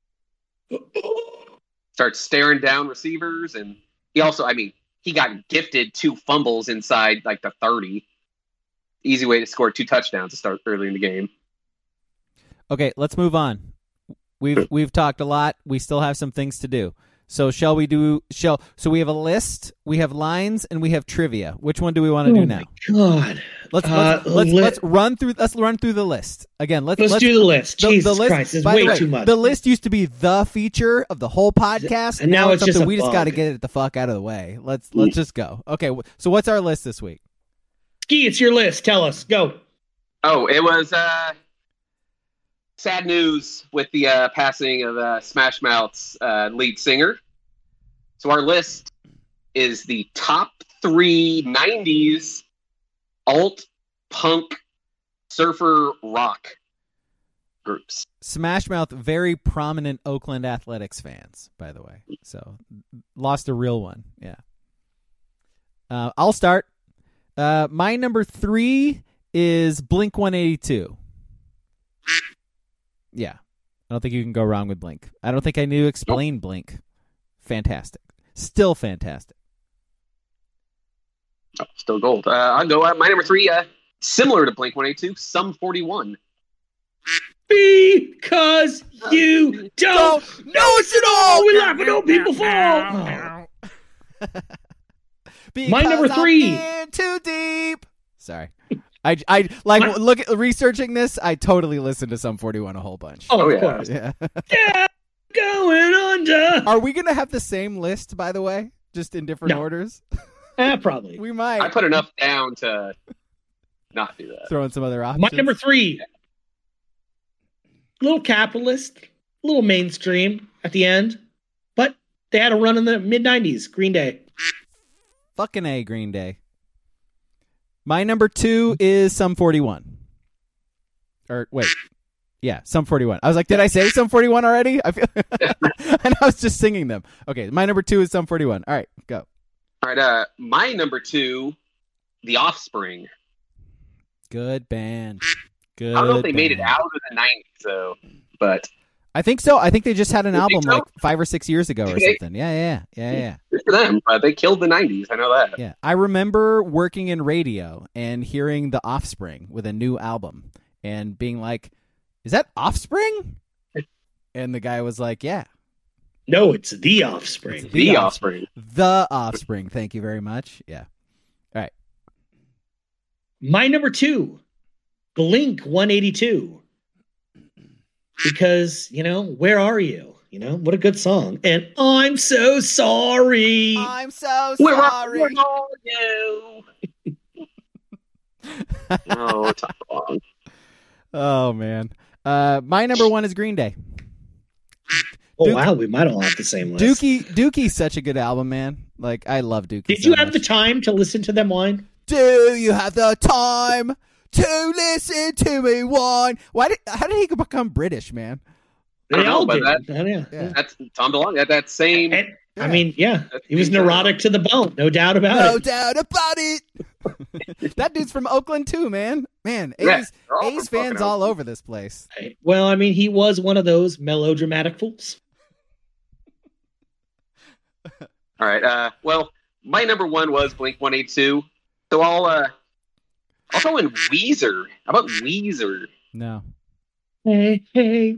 Starts staring down receivers, and he also, I mean, he got gifted two fumbles inside like the thirty. Easy way to score two touchdowns to start early in the game. Okay, let's move on. We've we've talked a lot. We still have some things to do. So shall we do shall so we have a list, we have lines, and we have trivia. Which one do we want to oh do now? my god! Let's Uh, let's let's, li- let's run through let's run through the list. Again, let's Let's, do the list. the, Jesus the list, Christ, it's by way the way, too much. The list used to be the feature of the whole podcast, And now it's just something a we just got to bug. get it the fuck out of the way. Let's let's just go. Okay, wh- so what's our list this week? Ski, it's your list. Tell us. Go. Oh, it was uh, sad news with the uh, passing of uh, Smash Mouth's uh, lead singer. So our list is the top three nineties alt punk surfer rock groups. Smash Mouth, very prominent Oakland Athletics fans, by the way. So lost a real one. Yeah. Uh, I'll start. Uh, my number three is Blink one eighty-two. Yeah. I don't think you can go wrong with Blink. I don't think I knew explain Blink. Fantastic. Still fantastic. Oh, still gold. Uh, I'll go. Uh, my number three, uh, similar to Blink one eighty-two, Sum forty-one. Because you don't know it all. We laugh when old people fall. Because My number I'm three. in too deep. Sorry. I, I like My- look at researching this. I totally listened to Sum forty-one a whole bunch. Oh, Oh, of yeah. course. Yeah. Yeah, going under. Are we gonna have the same list, by the way, just in different No. orders? Eh, probably. We might. I put enough down to not do that. throw in some other options. My number three. Little capitalist, little mainstream at the end, but they had a run in the mid nineties. Green Day. Fucking A, Green Day. My number two is Sum forty-one. Or wait, yeah, Sum forty-one. I was like, did I say Sum forty-one already? I feel, and I was just singing them. Okay, my number two is Sum forty-one. All right, go. All right. Uh, my number two, The Offspring. Good band. Good. I don't know if they made it band. out of the nineties, though, but I think so. I think they just had an You album think so? like five or six years ago or Okay. something. Yeah, yeah, yeah, yeah, good for them. Uh, they killed the nineties. I know that. yeah. I remember working in radio and hearing The Offspring with a new album and being like, "Is that Offspring?" And the guy was like, "Yeah, No, it's The Offspring. It's The, The Offspring. The Offspring." Thank you very much. Yeah. My number two, Blink one eighty-two. Because, you know, where are you? You know, what a good song. And I'm so sorry. I'm so Where are, sorry. where are you? Oh, it's not wrong. Oh man. Uh, my number one is Green Day. Oh, Duke- wow, we might all have the same list. Dookie Dookie's such a good album, man. Like I love Dookie. Did so you have much. the time to listen to them whine? Do you have the time to listen to me whine? Why did? How did he become British, man? I They don't know, all but did. that- Oh, yeah. Yeah. That's Tom DeLonge. That that same And, I mean, yeah, That's he was pretty neurotic to the bone, no doubt about No it. doubt about it. That dude's from Oakland too, man. Man, A's, Yeah, they're all A's from fans fucking all Oakland. over this place. Right. Well, I mean, he was one of those melodramatic fools. All right. Uh, well, my number one was Blink one eighty-two. So I'll uh, I'll throw in Weezer. How about Weezer? No. Hey, hey.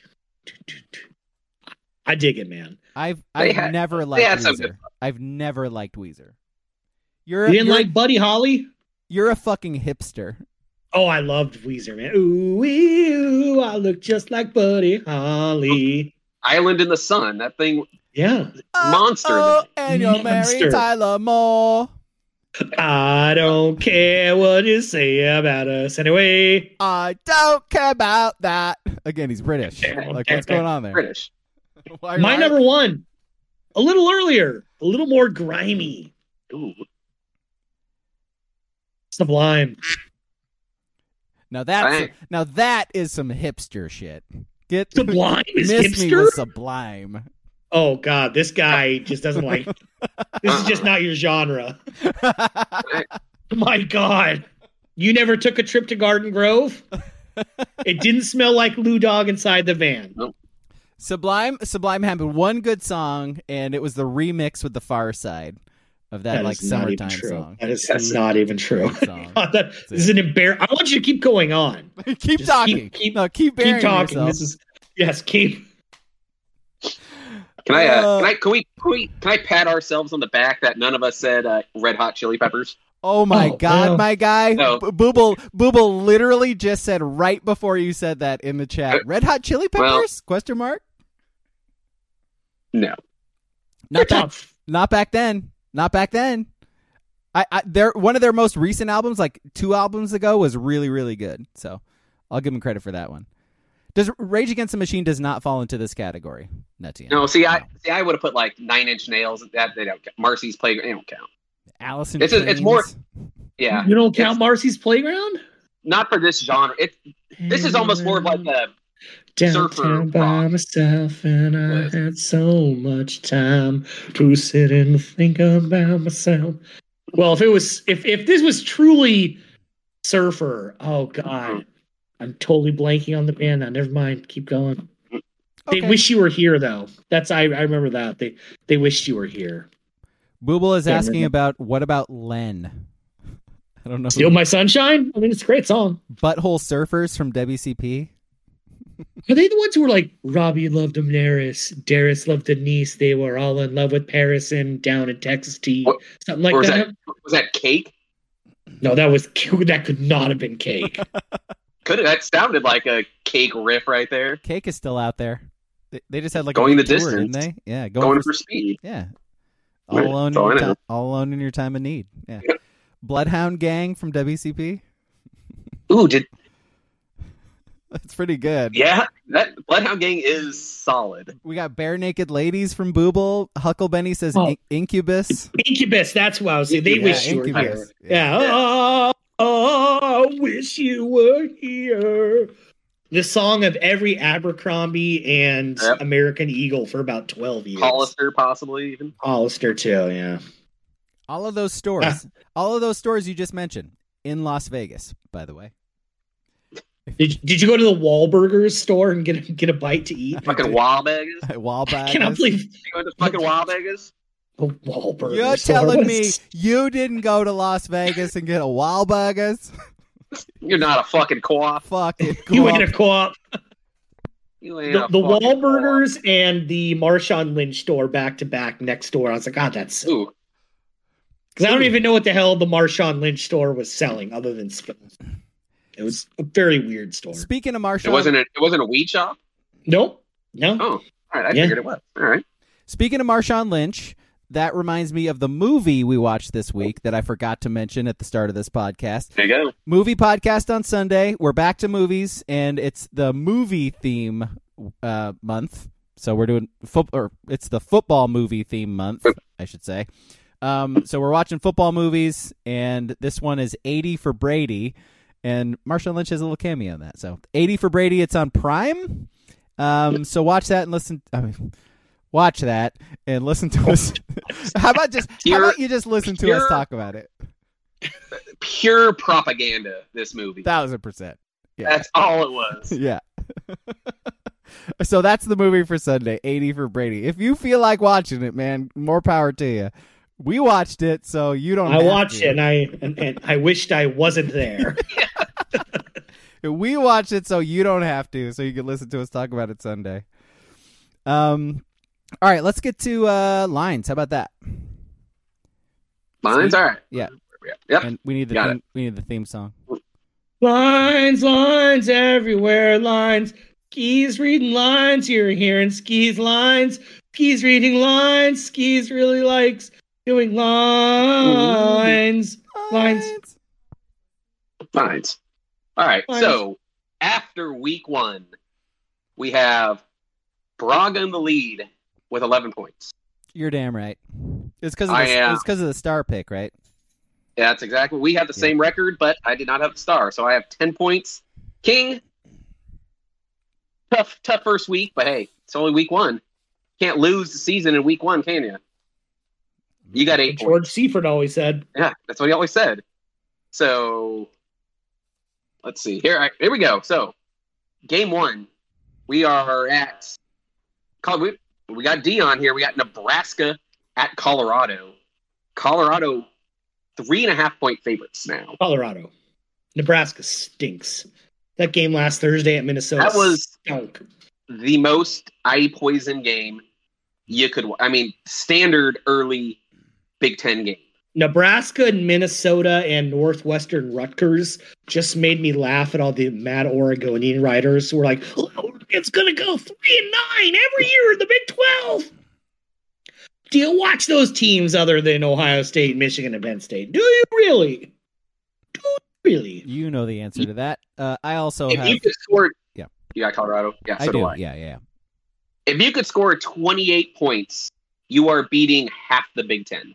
I dig it, man. I've They I've had- never they liked had some Weezer. good- I've never liked Weezer. You're You didn't you're, like Buddy Holly? you're a fucking hipster. Oh, I loved Weezer, man. Ooh, wee, ooh, I look just like Buddy Holly. Island in the Sun. That thing. Yeah. Monster. Oh, and you're Monster. married Tyler Moore. I don't care what you say about us anyway. I don't care about that. Again, he's British. Like, what's going on there? British. Why- My why- number one, a little earlier, a little more grimy. Ooh. Sublime. Now that's Dang. now that is some hipster shit. Get Sublime is miss me hipster? with Sublime. Oh, God, this guy just doesn't like. This is just not your genre. My God. You never took a trip to Garden Grove? It didn't smell like Lou Dog inside the van. Sublime Sublime had one good song, and it was the remix with the Far Side of that, That like is not even summertime true. song. That is That's- not even true. Song. God, that, this is an embar. I want you to keep going on. keep Just talking. keep- keep- no, keep burying Keep talking. yourself. This is yes. Keep. Can I, uh, Uh, can I, can we, can we, can I pat ourselves on the back that none of us said uh, Red Hot Chili Peppers? Oh my Oh, God, well. my guy. No. B- Booble Booble literally just said right before you said that in the chat. Uh, Red Hot Chili Peppers? well- Question mark? No. Not back, tough. not back then. Not back then. I, I their one of their most recent albums, like two albums ago, was really, really good. So I'll give them credit for that one. Does Rage Against the Machine does not fall into this category? Nutty. No, see, I see. I would have put like Nine Inch Nails. That they don't count. Marcy's Playground. They don't count. Alice in It's a- it's more- Chains. Yeah, You don't count It's Marcy's Playground? not for this genre. It this is almost more of like a surfer downtown by rock. myself, and I Yes. had so much time to sit and think about myself. Well, if it was, if if this was truly surfer, oh God, I'm totally blanking on the band now. Never mind. Keep going. They Okay. wish you were here, though. That's I. I remember that. They they wished you were here. Booble is Yeah, asking remember. about what about Len? I don't know. Steal My Sunshine. I mean, it's a great song. Butthole Surfers from W C P. Are they the ones who were like Robbie loved Daenerys, Darius loved Denise? They were all in love with Paris and down in Texas T, What- something like or was that. that was that Cake? No, that was that could not have been Cake. Could have that sounded like a Cake riff right there. Cake is still out there. They, they just had like Going a big the tour, didn't distance. they? Yeah, going, Going for, for speed. yeah. All Right, alone, in that's all your I know. ti- all alone in your time of need. Yeah. Bloodhound Gang from W C P. Ooh, did That's pretty good. yeah? That Bloodhound Gang is solid. We got Bare Naked Ladies from Booble. Hucklebenny says Oh. In- Incubus. Incubus, that's what I was saying. They Yeah, wish you were Incubus. here. Yeah. Oh, oh, I wish you were here. The song of every Abercrombie and Yep. American Eagle for about twelve years. Hollister, possibly even. Hollister, too, yeah. All of those stores. all of those stores you just mentioned in Las Vegas, by the way. Did, did you go to the Wahlburgers store and get a, get a bite to eat? Fucking Wahlbeggers. Wallbags. I cannot believe You going to fucking Wahlbeggers? the Wahlburgers You're store telling was- me you didn't go to Las Vegas and get a Wahlburgers? You're not a fucking co-op. Fucking you went cool. to co-op. You ain't The, a the fucking co-op. Wahlburgers and the Marshawn Lynch store back to back next door. I was like, God, that's Ooh, because I don't even know what the hell the Marshawn Lynch store was selling other than spoons. It was a very weird store. Speaking of it Marshawn, wasn't a, it wasn't a weed shop. Nope, no. Oh, all right. I Yeah. figured it was. All right. speaking of Marshawn Lynch, that reminds me of the movie we watched this week that I forgot to mention at the start of this podcast. There you go. Movie podcast on Sunday. We're back to movies, and it's the movie theme uh, month. So we're doing foot, or it's the football movie theme month, I should say. Um, so we're watching football movies, and this one is eighty for Brady, and Marshawn Lynch has a little cameo in that. So eighty for Brady, it's on Prime. Um, so watch that and listen. I mean, watch that and listen to us. how about just Pure- how about you just listen to us pure- talk about it? Pure propaganda, this movie. Thousand percent. Yeah. That's all it was. Yeah. So that's the movie for Sunday, eighty for Brady. If you feel like watching it, man, more power to you. We watched it, so you don't I have watched to. it, and I and, and I wished I wasn't there. We watched it, so you don't have to, so you can listen to us talk about it Sunday. Um, all right, let's get to uh, lines. How about that? Mine's all right. Yeah. Yep. And we need the Got theme, we need the theme song. Lines, lines everywhere, lines. Ski's reading lines, you're hearing Ski's lines. Ski's reading lines, Ski's really likes doing lines. Lines. Lines. All right. Lines. So after week one, we have Braga in the lead with eleven points. You're damn right. It's because of I the, am. it's because of the star pick, right? Yeah, that's exactly. We have the same record, but I did not have the star, so I have ten points. King, tough, tough first week, but hey, it's only week one. Can't lose the season in week one, can you? You got eight George points. Seifert always said. Yeah, that's what he always said. So let's see. Here, I, here we go. So game one, we are at. We, we got Dion here. We got Nebraska at Colorado. Colorado, three and a half point favorites now. Colorado. Nebraska stinks. That game last Thursday at Minnesota That was stunk. the most eye poison game you could. I mean, standard early Big Ten game. Nebraska and Minnesota and Northwestern Rutgers just made me laugh at all the mad Oregonian writers who were like, oh, it's going to go three and nine every year in the Big twelve. Do you watch those teams other than Ohio State, Michigan, and Penn State? Do you really? Do you really? You know the answer to that. Uh, I also If have. you could score, Yeah. you got Colorado. Yeah, so I do, do. I. Yeah, yeah. If you could score twenty-eight points, you are beating half the Big Ten.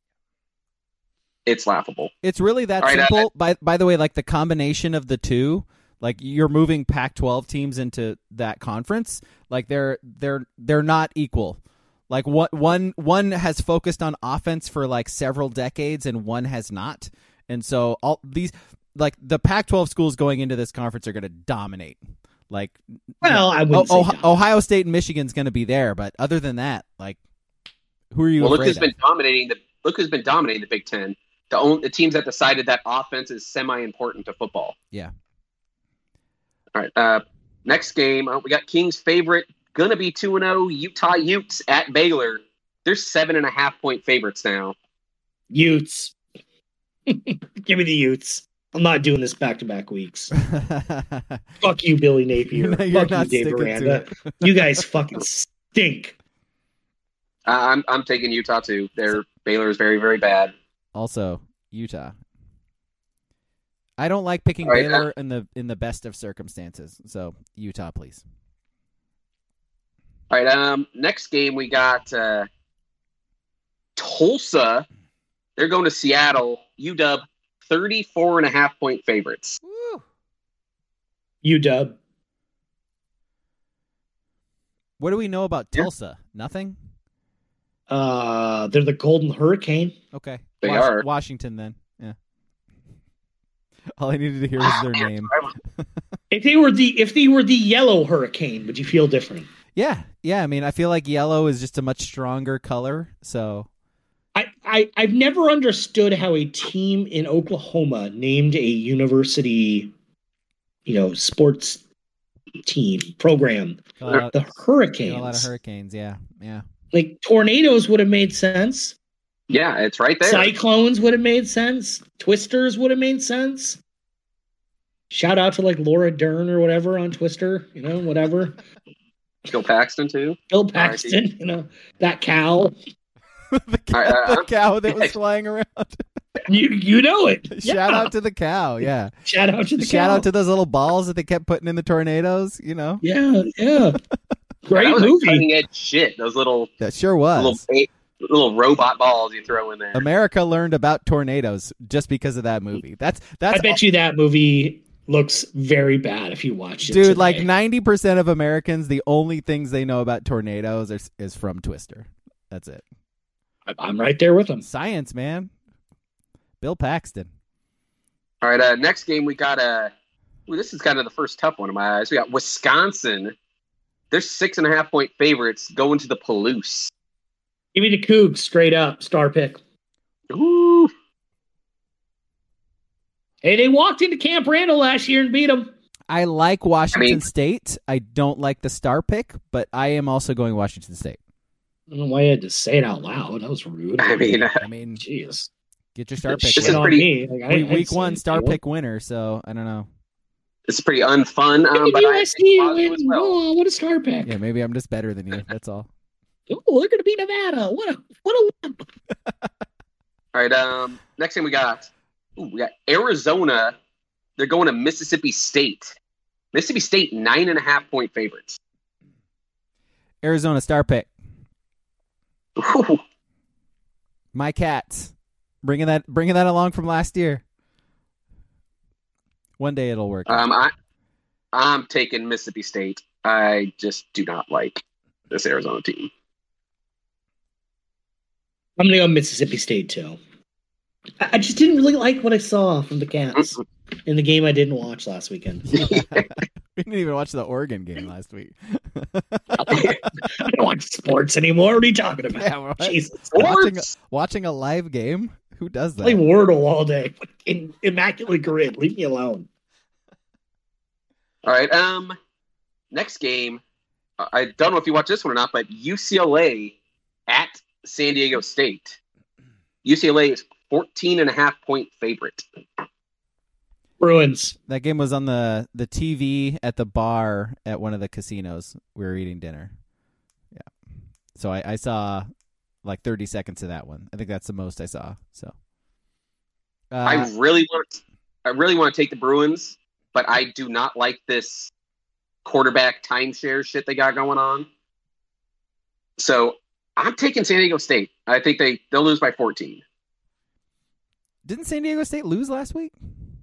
It's laughable. It's really that All right, simple. uh, by by the way, like the combination of the two, like you're moving Pac twelve teams into that conference. Like they're they're they're not equal. Like what one one has focused on offense for like several decades, and one has not. And so all these, like the Pac twelve schools going into this conference are going to dominate. Like, Well, I wouldn't oh, say oh, dominate. Ohio State and Michigan's going to be there, but other than that, like, who are you Well, look afraid who's of? been dominating the look who's been dominating the Big Ten. The only, the teams that decided that offense is semi-important to football. Yeah. All right. Uh, next game, uh, we got King's favorite, gonna be two and zero Utah Utes at Baylor. They're seven and a half point favorites now. Utes. Give me the Utes. I'm not doing this back-to-back weeks. Fuck you, Billy Napier. You're not- you're Fuck not you, Dave sticking to Aranda. it. You guys fucking stink. Uh, I'm I'm taking Utah too. Their Baylor is very very bad. Also, Utah. I don't like picking All right, Baylor in the in the best of circumstances. So Utah, please. All right. Um. Next game we got uh, Tulsa. They're going to Seattle. U W thirty-four and a half point favorites. U-Dub. What do we know about Yeah. Tulsa? Nothing. Uh, they're the Golden Hurricane. Okay. They Wash- are. Washington then. Yeah. All I needed to hear was their Man, name. If they were the if they were the Yellow Hurricane, would you feel different? Yeah, yeah. I mean, I feel like yellow is just a much stronger color. So I, I I've never understood how a team in Oklahoma named a university, you know, sports team program a lot, the a lot of Hurricanes. hurricanes. Yeah, yeah. Like tornadoes would have made sense. Yeah, it's right there. Cyclones would have made sense. Twisters would have made sense. Shout out to like Laura Dern or whatever on Twister, you know, whatever. Bill Paxton too. Bill Paxton, you know, that cow. the, cow, All right, uh, the cow that was yeah. flying around. You you know it. Shout Yeah. out to the cow. Yeah. Shout out to the Shout cow. out to those little balls that they kept putting in the tornadoes. You know, Yeah, yeah. Great that was movie. cutting edge shit. Those little that sure was. little ba- little robot balls you throw in there. America learned about tornadoes just because of that movie. That's that's I bet you that movie looks very bad if you watch it. Dude, today. like ninety percent of Americans, the only things they know about tornadoes is, is from Twister. That's it. I- I'm right there with them. Science, man. Bill Paxton. All right, uh, next game we got uh, ooh, this is kind of the first tough one in my eyes. We got Wisconsin. They're six and a half point favorites going to the Palouse. Give me the Cougs straight up, star pick. Ooh. Hey, they walked into Camp Randall last year and beat them. I like Washington I mean- State. I don't like the star pick, but I am also going Washington State. I don't know why you had to say it out loud. That was rude. I mean, uh, I mean, jeez. get your star This pick. is Shit winner. on pretty- me. Like, I- week, I week said one it, star you know? pick winner, so I don't know. it's pretty unfun, um, Look but at I U S think C positive win. as well. Oh, what a star pick. Yeah, maybe I'm just better than you. That's all. Oh, they're going to beat Nevada. What a what a win. All right, um, next thing we got, ooh, we got Arizona. They're going to Mississippi State. Mississippi State nine and a half point favorites. Arizona star pick. Ooh. My Cats. Bringing that bringing that along from last year. One day it'll work. Um, I, I'm taking Mississippi State. I just do not like this Arizona team. I'm going to go Mississippi State, too. I I just didn't really like what I saw from the Cats in the game I didn't watch last weekend. we didn't even watch the Oregon game last week. I don't watch sports anymore. What are you talking about? Yeah, what? Jesus. watching, a, Sports? watching a live game? Who does that? Play Wordle all day. In immaculate grid. Leave me alone. All right. Um, next game. uh, I don't know if you watch this one or not, but U C L A at San Diego State. U C L A is fourteen and a half point favorite. Bruins. That game was on the, the T V at the bar at one of the casinos. We were eating dinner. Yeah. So I, I saw like thirty seconds of that one. I think that's the most I saw. So uh, I really want, I really want to take the Bruins, but I do not like this quarterback timeshare shit they got going on. So I'm taking San Diego State. I think they they'll lose by fourteen. didn't San Diego State lose last week?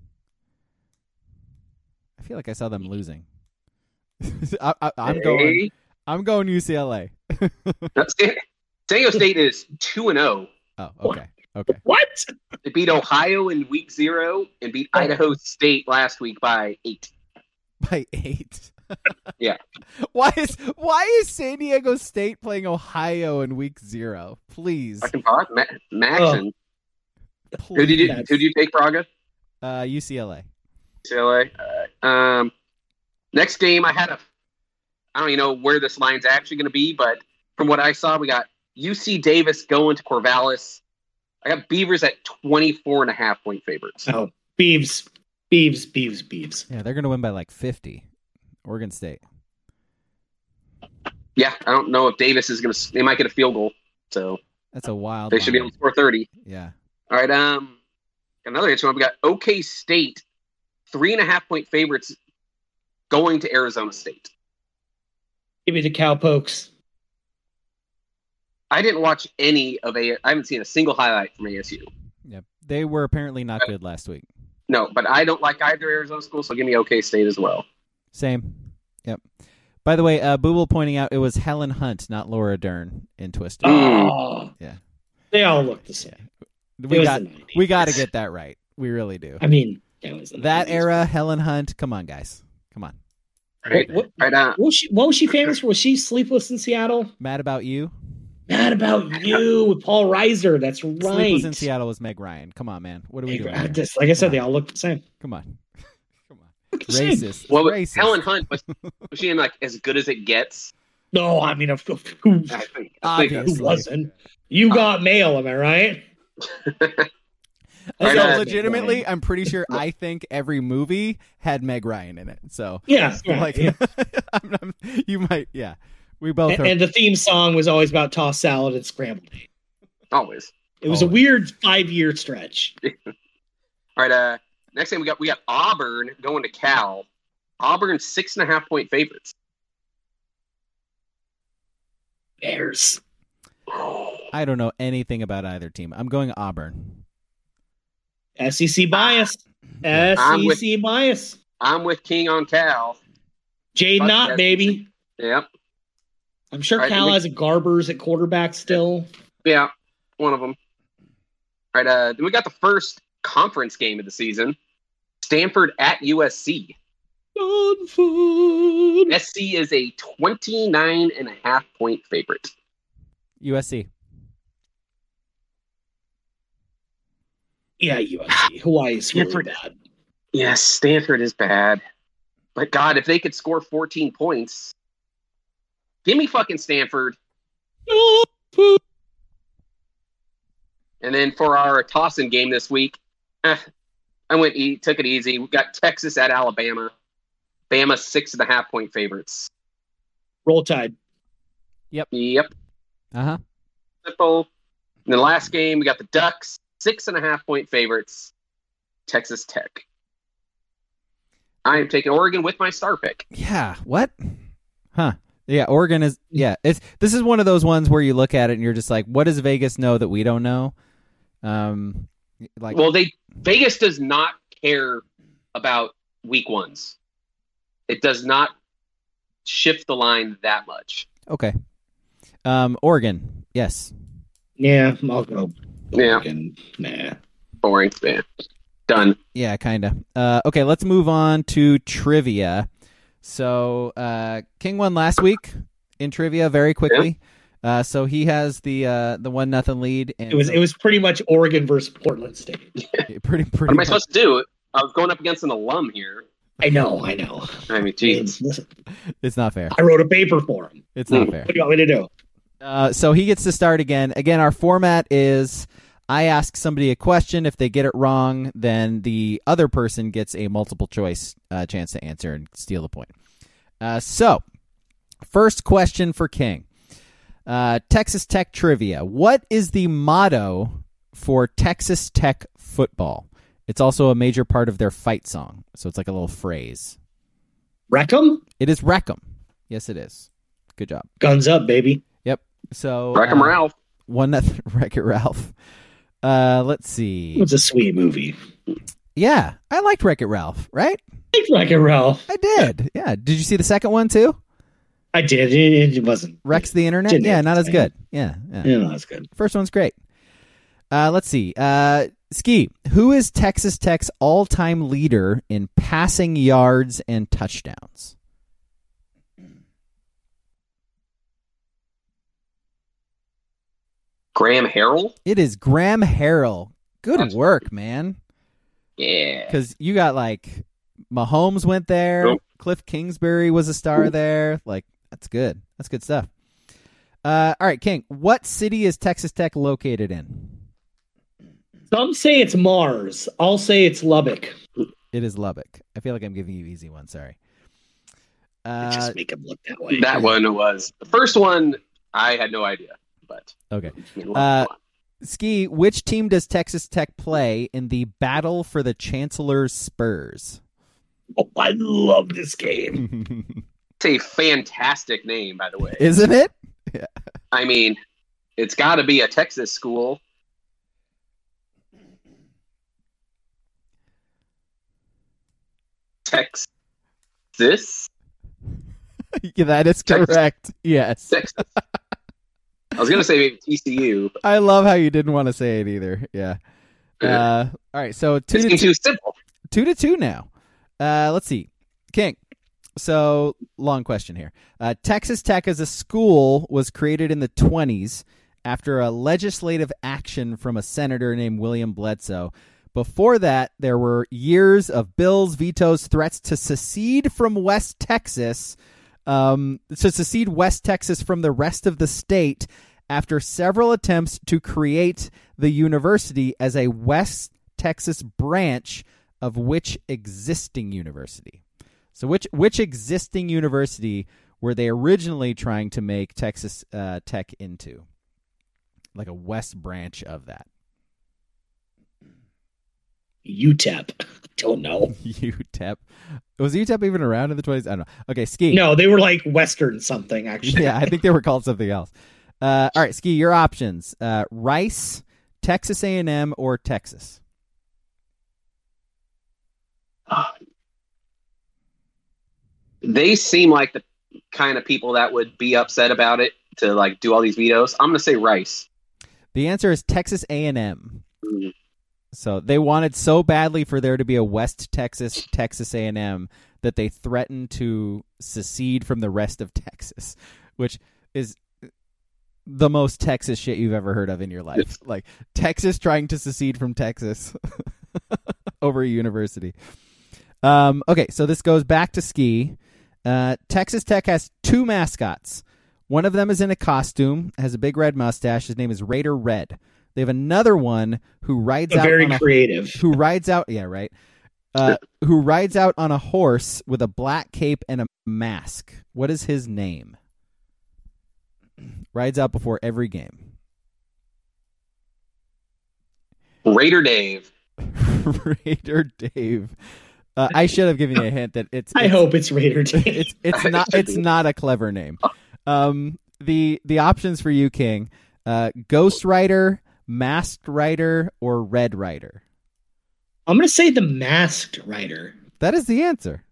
I feel like I saw them losing. I, I, I'm going. Hey. I'm going U C L A. That's it. San Diego State is two and zero. Oh, okay, okay. What? They beat Ohio in week zero and beat Idaho State last week by eight. By eight. Yeah. Why is why is San Diego State playing Ohio in week zero? Please, Fucking pod, Ma- Maxon. Who did you That's- who did you take, Braga? Uh, U C L A. U C L A. All right. Um, next game, I had a. I don't even know where this line's actually going to be, but from what I saw, we got U C Davis going to Corvallis. I got Beavers at twenty-four and a half point favorites. Oh, Beeves. Beeves, Beeves, Beeves. Yeah, they're gonna win by like fifty. Oregon State. Yeah, I don't know if Davis is going to. They might get a field goal, so That's a wild. they should be line. able to score thirty. Yeah. All right. Um, another interesting one. We got OK State, three and a half point favorites going to Arizona State. Give me the Cowpokes. I didn't watch any of a. I haven't seen a single highlight from A S U. Yep. They were apparently not good last week. No, but I don't like either Arizona school, so give me OK State as well. Same. Yep. By the way, uh, Booble pointing out it was Helen Hunt, not Laura Dern in Twister. Mm. Oh, Yeah. they all look the same. We was got the nineties. we got to get that right. We really do. I mean, that was the That nineties. era, Helen Hunt. Come on, guys. Come on. Right. What, Right. Uh, what was she? What was she famous for? Was she Sleepless in Seattle? Mad About You. Mad About You with Paul Reiser. That's right. Sleepless in Seattle was Meg Ryan. Come on, man. What are we doing? I here? just, like I said, they all look the same. Come on. Come on. Look the same. Racist. well, Racist. Helen Hunt was, was she in like as good as it gets? No, I mean, of- of- who, I think. I think Obviously. who wasn't? You got mail, am I right? So Right, uh, legitimately, I'm pretty sure I think every movie had Meg Ryan in it. So Yeah, right, like, yeah. I'm, I'm, you might, yeah. We both And, are. and the theme song was always about tossed salad and scrambled eggs. Always. It was a Always. weird five-year stretch. All right. Uh, next thing we got we got Auburn going to Cal. Auburn six and a half point favorites. Bears. I don't know anything about either team. I'm going Auburn. S E C bias. I'm with- S E C bias. I'm with King on Cal. Jay Fuck Knott, that. baby. Yep. I'm sure All right, Cal we- has a Garbers at quarterback still. Yeah, one of them. All right, uh, then we got the first conference game of the season. Stanford at U S C. Stanford. S C is a twenty-nine and a half point favorite. U S C. Yeah, U S C. Hawaii's really Stanford. bad. Yes, Stanford is bad. But God, if they could score fourteen points, give me fucking Stanford. And then for our toss-in game this week, eh, I went e- took it easy. We got Texas at Alabama. Bama six and a half point favorites. Roll Tide. Yep, Uh huh. simple. In the last game, we got the Ducks six and a half point favorites. Texas Tech. I am taking Oregon with my star pick. Yeah. What? Huh. Yeah. Oregon is. Yeah. It's. This is one of those ones where you look at it and you're just like, what does Vegas know that we don't know? Um. Like. Well, they Vegas does not care about week ones. It does not shift the line that much. Okay. Um. Oregon. Yes. Yeah, I'll go. Yeah. Oregon. Nah. Boring. Yeah. Done. Yeah, kind of. Uh, okay, let's move on to trivia. So, uh, King won last week in trivia very quickly. Uh, so he has the uh, the one nothing lead. And It was so- it was pretty much Oregon versus Portland State. pretty pretty. What am I much- supposed to do? I was going up against an alum here. I know, I know. I mean, Jesus. Listen, It's not fair. I wrote a paper for him. It's not Mm. fair. What do you want me to do? Uh, so he gets to start again. Again, our format is I ask somebody a question. If they get it wrong, then the other person gets a multiple choice uh, chance to answer and steal the point. Uh, so, first question for King. Uh, Texas Tech trivia. What is the motto for Texas Tech football? It's also a major part of their fight song. So it's like a little phrase. Wreck 'em? It is Wreck 'em. Yes, it is. Good job. Guns up, baby. Yep. So Wreck 'em uh, Ralph. One nothing. Wreck-It Ralph. Uh, let's see. It's a sweet movie. Yeah, I liked Wreck-It Ralph. Right? Wreck-It Ralph. I did. Yeah. Did you see the second one too? I did. It, it wasn't. Rex the Internet. Didn't Yeah, have not the as same. good. Yeah. yeah. Yeah, no, that's good. First one's great. Uh, let's see. Uh, Ski. Who is Texas Tech's all-time leader in passing yards and touchdowns? Graham Harrell. It is Graham Harrell. Good That's- work, man. Yeah. Because you got like Mahomes went there. Nope. Cliff Kingsbury was a star there. Like that's good. That's good stuff. Uh, all right, King. What city is Texas Tech located in? Some say it's Mars. I'll say it's Lubbock. It is Lubbock. I feel like I'm giving you easy ones. Sorry. Uh, Just make him look that way. That one was the first one. I had no idea, but okay. you know, Uh, Ski. Which team does Texas Tech play in the battle for the Chancellor's Spurs? Oh, I love this game. it's a fantastic name, by the way. Isn't it? I mean, it's got to be a Texas school. Texas. Yeah, that is Texas. correct. Yes. Texas. I was gonna say maybe T C U. But I love how you didn't want to say it either. Yeah. Uh, all right. So two it's to getting two, too simple. two to two now. Uh, let's see. King. So long question here. Uh, Texas Tech as a school was created in the twenties after a legislative action from a senator named William Bledsoe. Before that, there were years of bills, vetoes, threats to secede from West Texas, um, to secede West Texas from the rest of the state after several attempts to create the university as a West Texas branch of which existing university? So which which existing university were they originally trying to make Texas uh, Tech into? Like a West branch of that. U T E P. Don't know. U T E P. Was U T E P even around in the twenties? I don't know. Okay, Ski. No, they were like Western something, actually. Yeah, I think they were called something else. Uh, all right, Ski, your options. Uh, Rice, Texas A and M, or Texas? they seem like the kind of people that would be upset about it to like do all these vetoes. I'm going to say Rice. The answer is Texas A and M. Mm. So they wanted so badly for there to be a West Texas Texas A and M that they threatened to secede from the rest of Texas, which is the most Texas shit you've ever heard of in your life. Yes. Like Texas trying to secede from Texas over a university. Um, okay, so this goes back to ski. Uh, Texas Tech has two mascots. One of them is in a costume, has a big red mustache. His name is Raider Red. They have another one who rides out very on a, creative. who rides out, yeah, right. Uh, who rides out on a horse with a black cape and a mask. What is his name? Rides out before every game. Raider Dave. Raider Dave. Uh, I should have given you a hint that it's. I it's, hope it's Raider Dave. It's it's not it's not a clever name. Um, the the options for you, King: uh, Ghost Rider, Masked Rider, or Red Rider. I'm going to say the Masked Rider. That is the answer.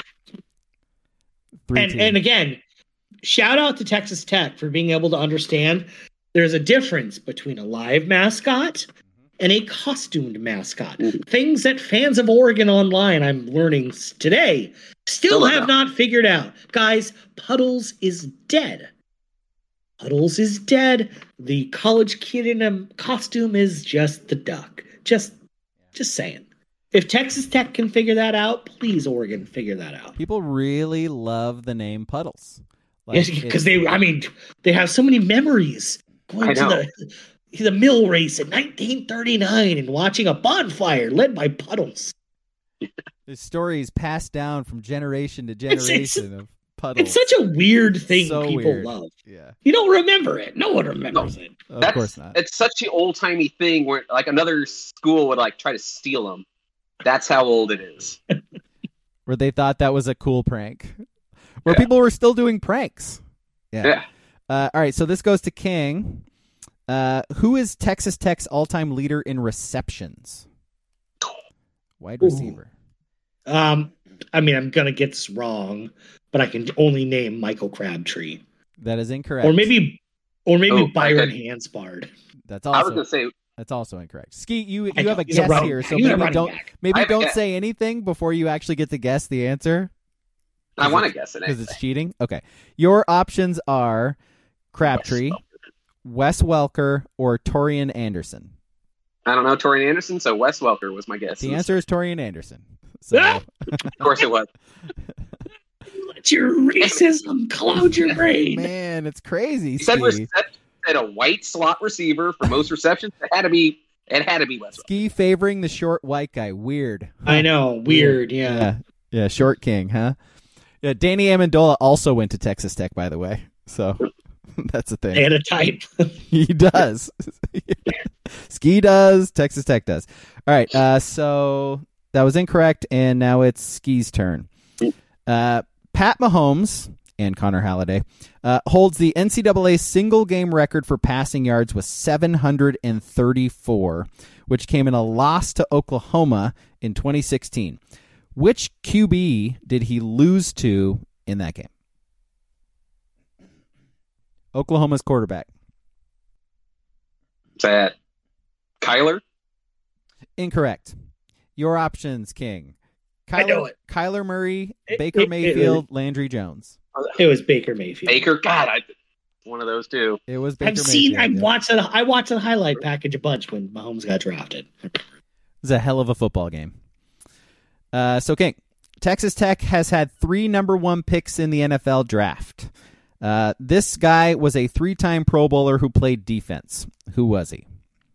Three And two. and again, shout out to Texas Tech for being able to understand there's a difference between a live mascot and a costumed mascot. Things that fans of Oregon Online, I'm learning s- today, still Still have don't not figured out. Guys, Puddles is dead. Puddles is dead. The college kid in a costume is just the duck. Just, just saying. If Texas Tech can figure that out, please, Oregon, figure that out. People really love the name Puddles. Like, Because it- they, I mean, they have so many memories going I to know. the the mill race in nineteen thirty-nine and watching a bonfire led by Puddles. the stories passed down from generation to It's- it's- generation of Puddles. It's such a weird thing So people weird. love. Yeah, You don't remember it. No one remembers it. of That's, course not. It's such an old timey thing where like another school would like try to steal them. That's how old it is. Where they thought that was a cool prank. Where Yeah. people were still doing pranks. Yeah. Yeah. Uh, all right, so this goes to King. Uh, who is Texas Tech's all-time leader in receptions? Wide Ooh. receiver. Um, I mean, I'm gonna get this wrong, but I can only name Michael Crabtree, That is incorrect. or maybe, or maybe Oh, Byron okay. Hansbard. that's I was also gonna say that's also incorrect. Ski, you I you have a he's a guess running here, back. so He's a maybe running don't back. maybe I have a don't guess. say anything before you actually get to guess the answer I Is want to it- guess it because anyway. it's cheating. Okay, your options are Crabtree, Wes Welker, or Torian Anderson. I don't know Torian Anderson, so Wes Welker was my guess. The answer is Torian Anderson. So Ah! Of course it was. Let your racism cloud your brain. man, it's crazy. He said Ski. reception said a white slot receiver for most receptions. It had to be. It had to be Wes. Welker. Ski favoring the short white guy. Weird. I know, weird. Yeah. Yeah. Yeah, short king, huh? Yeah, Danny Amendola also went to Texas Tech, by the way. So that's a They thing. had a type. He does. Ski does. Texas Tech does. All right. Uh, so that was incorrect, and now it's Ski's turn. Uh, Pat Mahomes and Connor Halliday uh, holds the N C double A single game record for passing yards with seven hundred thirty-four, which came in a loss to Oklahoma in twenty sixteen. Which Q B did he lose to in that game? Oklahoma's quarterback. Is that Kyler? Incorrect. Your options, King. Kyler, I know it. Kyler Murray, It- Baker it- it- Mayfield, Landry Jones. It was Baker Mayfield. Baker? God, I one of those two. It was Baker I've seen. Mayfield. I yeah. watched it. I watched the highlight package a bunch when Mahomes got drafted. It was a hell of a football game. Uh, so, King, Texas Tech has had three number one picks in the N F L draft. Uh, this guy was a three-time Pro Bowler who played defense. Who was he?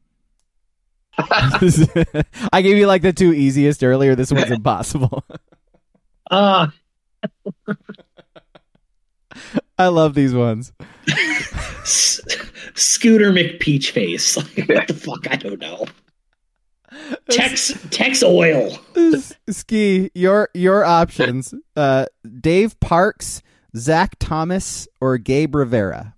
I gave you like the two easiest earlier. This one's impossible. Uh I love these ones. S- Scooter McPeachface. Like, what the fuck? I don't know. Tex Tex Oil. Ski, your your options: uh, Dave Parks, Zach Thomas, or Gabe Rivera.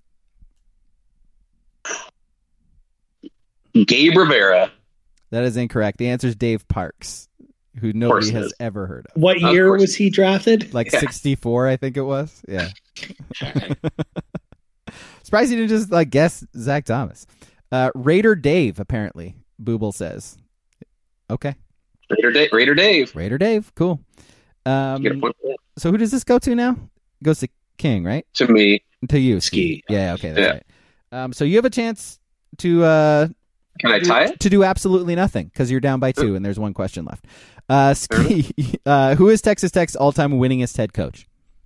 Gabe Rivera. That is incorrect. The answer is Dave Parks. who nobody it has is. ever heard of. What Of year course. was he drafted? Like Yeah. sixty-four, I think it was. Yeah. Surprised you didn't just like guess Zach Thomas. Uh, Raider Dave, apparently, Booble says. Okay. Raider Dave. Raider Dave. Raider Dave, cool. Um, Get a point for that. so who does this go to now? It goes to King, right? To me, To you, Ski. Yeah, okay, that's Yeah. right. Um, so you have a chance to uh, can I do- tie it? to do absolutely nothing because you're down by two and there's one question left. Uh, Ski, uh, who is Texas Tech's all-time winningest head coach?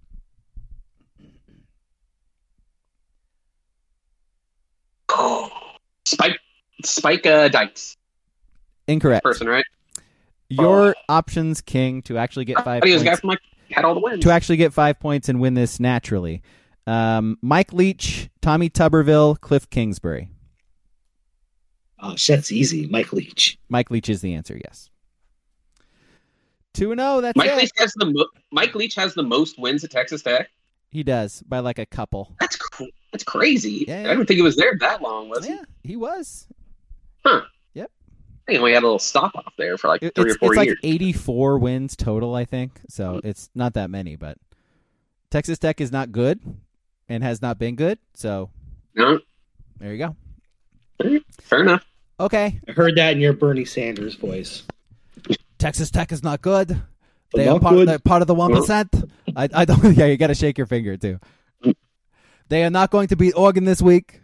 Spike. Spike uh, Dykes. Incorrect. Person, right? Your options, King, to actually get I five thought he was a guy points. from like had all the wins. To actually get five points and win this naturally. Um, Mike Leach, Tommy Tuberville, Cliff Kingsbury. Oh, that's easy. Mike Leach. Mike Leach is the answer, yes. two and oh, that's Mike it. Leach has the mo- Mike Leach has the most wins at Texas Tech. He does, by like a couple. That's cr- that's crazy. Yeah, I yeah. didn't think he was there that long, was Yeah, he was. he? Huh. Yep. I think we had a little stop off there for like It- three it's or four it's like years. eighty-four wins total, I think. So it's not that many, but Texas Tech is not good and has not been good. So No, there you go. fair enough. Okay. I heard that in your Bernie Sanders voice. Texas Tech is not good. They're They are not part, good. they're part of the one percent. I, I don't. Yeah, you got to shake your finger too. They are not going to beat Oregon this week.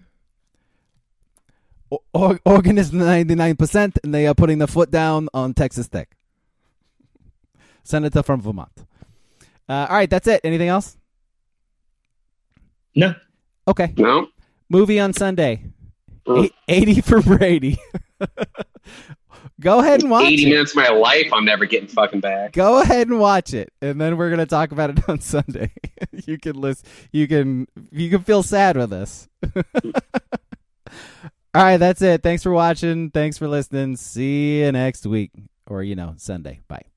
O- Or- Oregon is ninety-nine percent, and they are putting the foot down on Texas Tech. Senator from Vermont. Uh, all right, that's it. Anything else? No. Okay. No. Movie on Sunday. Mm. Eight- eighty for Brady. Go ahead and watch eighty it. minutes of my life, I'm never getting fucking back. Go ahead and watch it, and then we're gonna talk about it on Sunday. you can listen. You can. You can feel sad with us. All right, that's it. Thanks for watching. Thanks for listening. See you next week, or you know, Sunday. Bye.